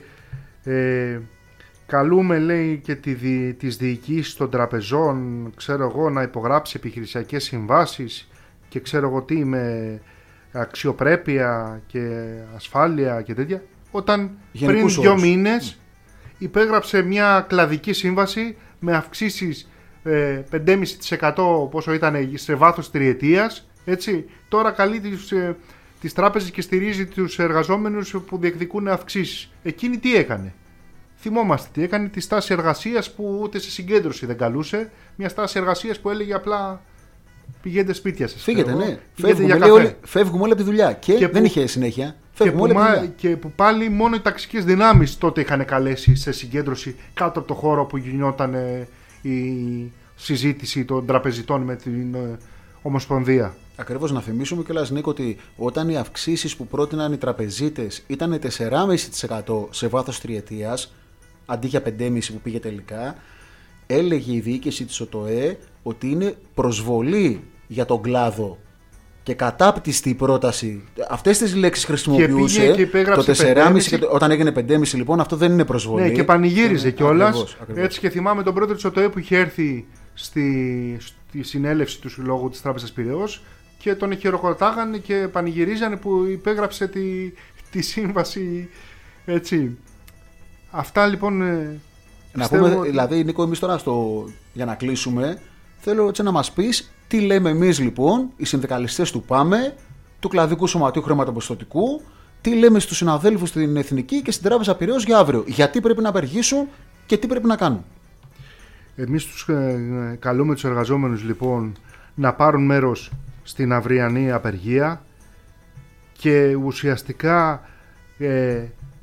ε, καλούμε, λέει, και τη, δι, τις διοικήσεις των τραπεζών, ξέρω εγώ, να υπογράψει επιχειρησιακές συμβάσεις και ξέρω εγώ τι, με αξιοπρέπεια και ασφάλεια και τέτοια. Όταν Γενικούς πριν δύο όρους. μήνες mm. υπέγραψε μια κλαδική σύμβαση με αυξήσεις ε, πέντε κόμμα πέντε τοις εκατό πόσο ήταν σε βάθος τριετίας, έτσι. Τώρα καλεί τις, ε, τις τράπεζες και στηρίζει τους εργαζόμενους που διεκδικούν αυξήσεις. Εκείνη τι έκανε? Θυμόμαστε τι έκανε, τη στάση εργασίας που ούτε σε συγκέντρωση δεν καλούσε. Μια στάση εργασίας που έλεγε απλά πηγαίνετε σπίτια σας. Φύγετε, εγώ, ναι. πηγαίνετε Φεύγουμε, για όλοι, φεύγουμε όλοι από τη δουλειά. Και, και δεν που, είχε συνέχεια. Και Φεύγουμε που, όλοι από τη δουλειά. και που πάλι μόνο οι ταξικές δυνάμεις τότε είχαν καλέσει σε συγκέντρωση κάτω από το χώρο που γινόταν ε, η συζήτηση των τραπεζιτών με την ε, Ομοσπονδία. Ακριβώς, να θυμίσουμε κιόλας, Νίκο, ότι όταν οι αυξήσεις που πρότειναν οι τραπεζίτες ήταν τέσσερα κόμμα πέντε τοις εκατό σε βάθος τριετίας, αντί για πέντε κόμμα πέντε τοις εκατό που πήγε τελικά, έλεγε η διοίκηση της ΟΤΟΕ ότι είναι προσβολή για τον κλάδο και κατάπτυστη η πρόταση. Αυτές τις λέξεις χρησιμοποιούσε και και το τέσσερα κόμμα πέντε και το, όταν έγινε πέντε κόμμα πέντε λοιπόν, αυτό δεν είναι προσβολή. Ναι, και πανηγύριζε ναι, κιόλας. ακριβώς, ακριβώς. Έτσι, και θυμάμαι τον πρόεδρο της ΟΤΟΕ που είχε έρθει στη, στη συνέλευση του Συλλόγου της Τράπεζας Πειραιώς και τον χειροκροτάγανε και πανηγυρίζανε που υπέγραψε τη, τη σύμβαση. Έτσι. Αυτά λοιπόν. Να πιστεύω πούμε, ότι... δηλαδή, Νίκο, εμείς τώρα στο, για να κλείσουμε, θέλω έτσι να μας πεις τι λέμε εμείς λοιπόν, οι συνδικαλιστές του ΠΑΜΕ, του Κλαδικού Σωματείου Χρηματοπιστωτικού, τι λέμε στους συναδέλφους στην Εθνική και στην Τράπεζα Πειραιώς για αύριο. Γιατί πρέπει να απεργήσουν και τι πρέπει να κάνουν. Εμείς τους ε, καλούμε τους εργαζόμενους λοιπόν να πάρουν μέρος στην αυριανή απεργία και ουσιαστικά ε,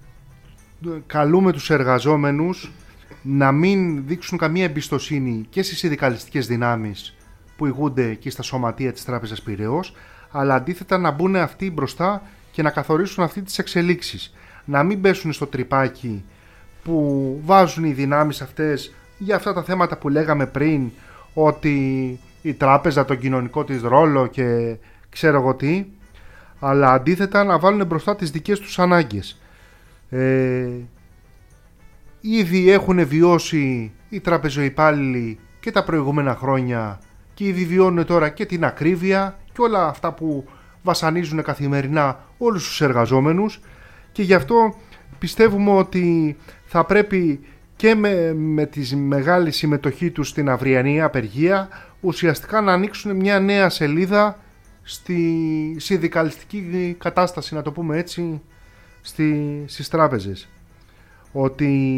καλούμε τους εργαζόμενους να μην δείξουν καμία εμπιστοσύνη και στις συνδικαλιστικές δυνάμεις που ηγούνται και στα σωματεία της Τράπεζας Πειραιώς, αλλά αντίθετα να μπουν αυτοί μπροστά και να καθορίσουν αυτή τις εξελίξεις. Να μην πέσουν στο τρυπάκι που βάζουν οι δυνάμεις αυτές για αυτά τα θέματα που λέγαμε πριν, ότι η τράπεζα, τον κοινωνικό της ρόλο και ξέρω εγώ τι, αλλά αντίθετα να βάλουν μπροστά τις δικές τους ανάγκες. Ε, ήδη έχουν βιώσει οι τραπεζοϊπάλληλοι και τα προηγούμενα χρόνια και ήδη βιώνουν τώρα και την ακρίβεια και όλα αυτά που βασανίζουν καθημερινά όλους τους εργαζόμενους, και γι' αυτό πιστεύουμε ότι θα πρέπει και με, με τη μεγάλη συμμετοχή τους στην αυριανή απεργία ουσιαστικά να ανοίξουν μια νέα σελίδα στη συνδικαλιστική κατάσταση, να το πούμε έτσι, στη, στις τράπεζες. Ότι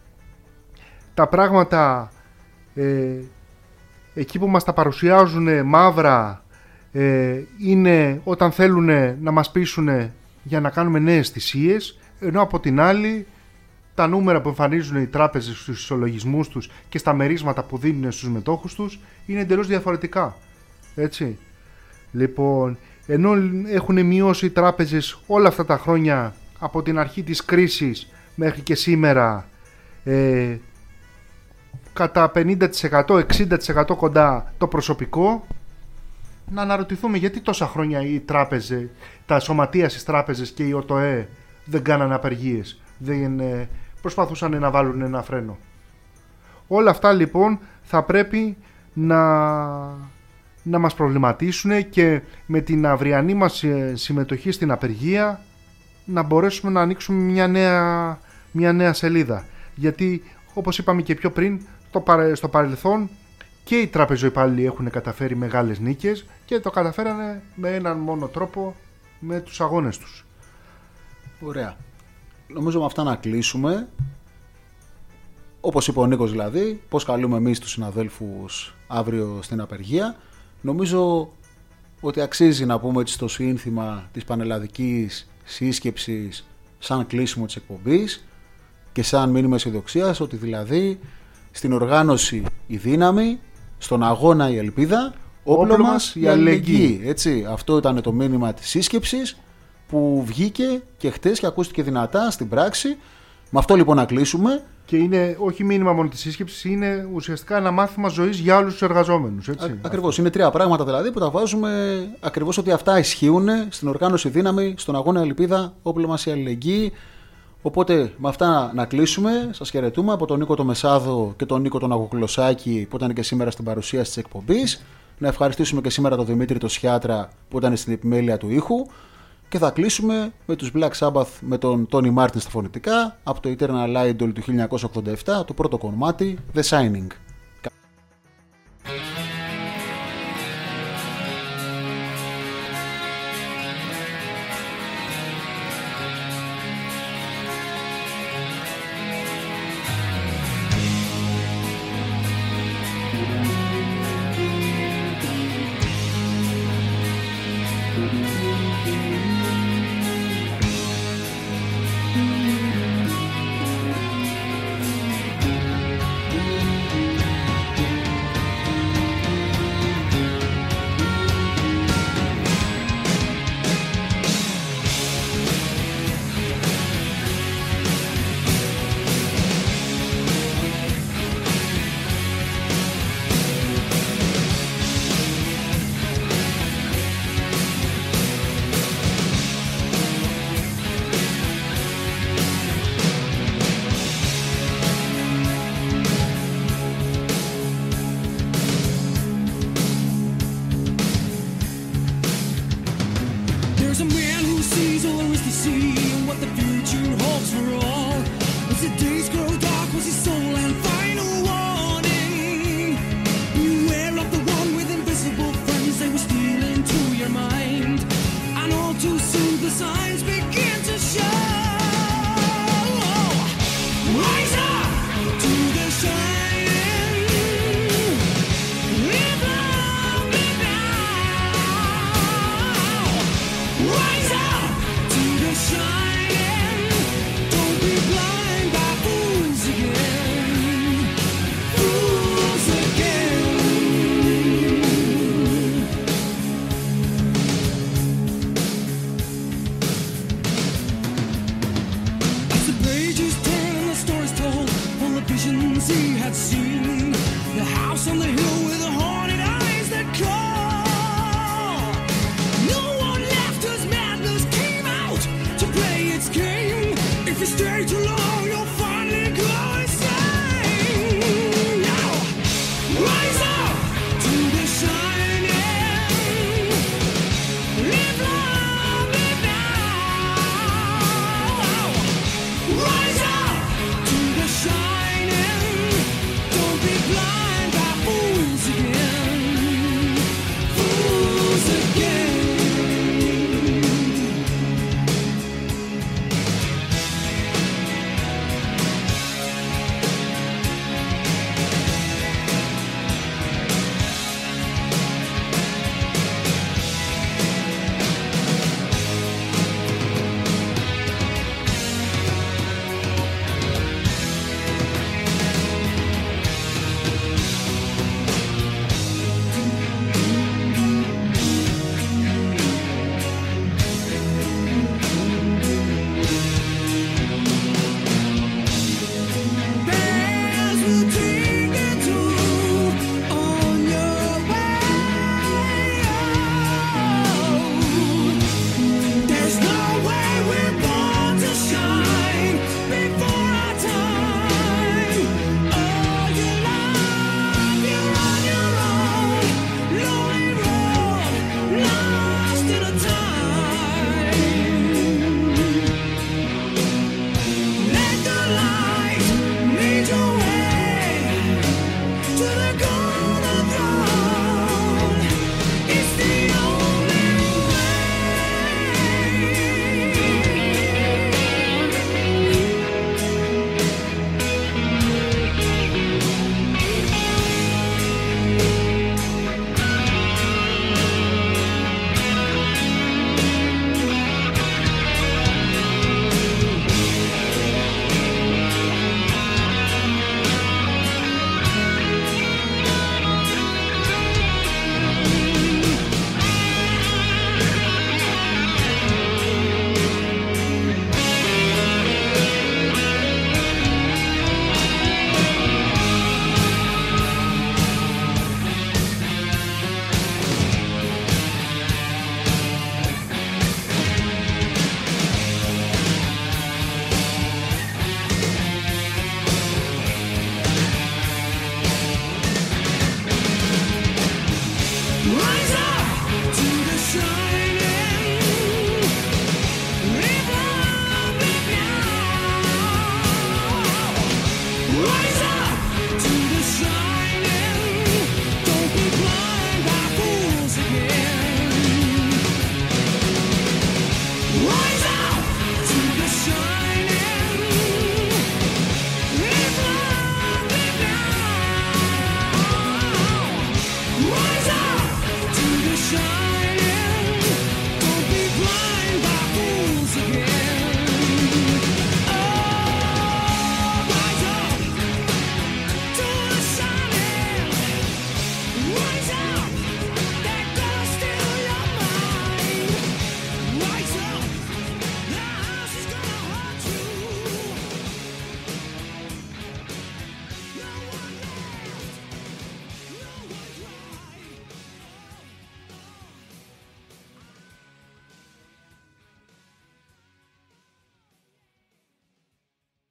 τα πράγματα ε, εκεί που μας τα παρουσιάζουν μαύρα ε, είναι όταν θέλουν να μας πείσουν για να κάνουμε νέες θυσίες, ενώ από την άλλη τα νούμερα που εμφανίζουν οι τράπεζες στους ισολογισμούς τους και στα μερίσματα που δίνουν στους μετόχους τους είναι εντελώς διαφορετικά. Έτσι. Λοιπόν, ενώ έχουν μειώσει οι τράπεζες όλα αυτά τα χρόνια από την αρχή της κρίσης μέχρι και σήμερα ε, κατά πενήντα τοις εκατό, εξήντα τοις εκατό κοντά το προσωπικό, να αναρωτηθούμε γιατί τόσα χρόνια οι τράπεζες, τα σωματεία στις τράπεζες και η ΟΤΟΕ δεν κάνανε απεργίες, δεν ε, προσπαθούσαν να βάλουν ένα φρένο. Όλα αυτά λοιπόν θα πρέπει να, να μας προβληματίσουν και με την αυριανή μας συμμετοχή στην απεργία να μπορέσουμε να ανοίξουμε μια νέα, μια νέα σελίδα. Γιατί όπως είπαμε και πιο πριν, το, στο παρελθόν και οι τραπεζοϊπάλληλοι έχουν καταφέρει μεγάλες νίκες και το καταφέρανε με έναν μόνο τρόπο, με τους αγώνες τους. Ωραία. Νομίζω με αυτά να κλείσουμε. Όπως είπε ο Νίκος δηλαδή, πώς καλούμε εμείς τους συναδέλφους αύριο στην απεργία. Νομίζω ότι αξίζει να πούμε έτσι στο σύνθημα της πανελλαδικής σύσκεψης σαν κλείσιμο της εκπομπής και σαν μήνυμα αισιοδοξίας, ότι δηλαδή στην οργάνωση η δύναμη, στον αγώνα η ελπίδα, όπλο μας η αλληλεγγύη. Έτσι, αυτό ήταν το μήνυμα της σύσκεψης που βγήκε και χτες και ακούστηκε δυνατά στην πράξη. Με αυτό λοιπόν να κλείσουμε. Και είναι όχι μήνυμα μόνο της σύσκεψης, είναι ουσιαστικά ένα μάθημα ζωής για όλους τους εργαζόμενους. Έτσι. Ακριβώς. Είναι τρία πράγματα δηλαδή που τα βάζουμε ακριβώς ότι αυτά ισχύουν στην οργάνωση δύναμη, στον αγώνα ελπίδα, όπλο μας η αλληλεγγύη. Οπότε με αυτά να κλείσουμε. Σας χαιρετούμε από τον Νίκο το Μεσάδο και τον Νίκο τον Αγουκλωσάκη που ήταν και σήμερα στην παρουσίαση της εκπομπής. Να ευχαριστήσουμε και σήμερα τον Δημήτρη το Σιάτρα που ήταν στην επιμέλεια του ήχου. Και θα κλείσουμε με τους Black Sabbath με τον Tony Martin στα φωνητικά από το Eternal Idol του χίλια εννιακόσια ογδόντα επτά, το πρώτο κομμάτι The Shining.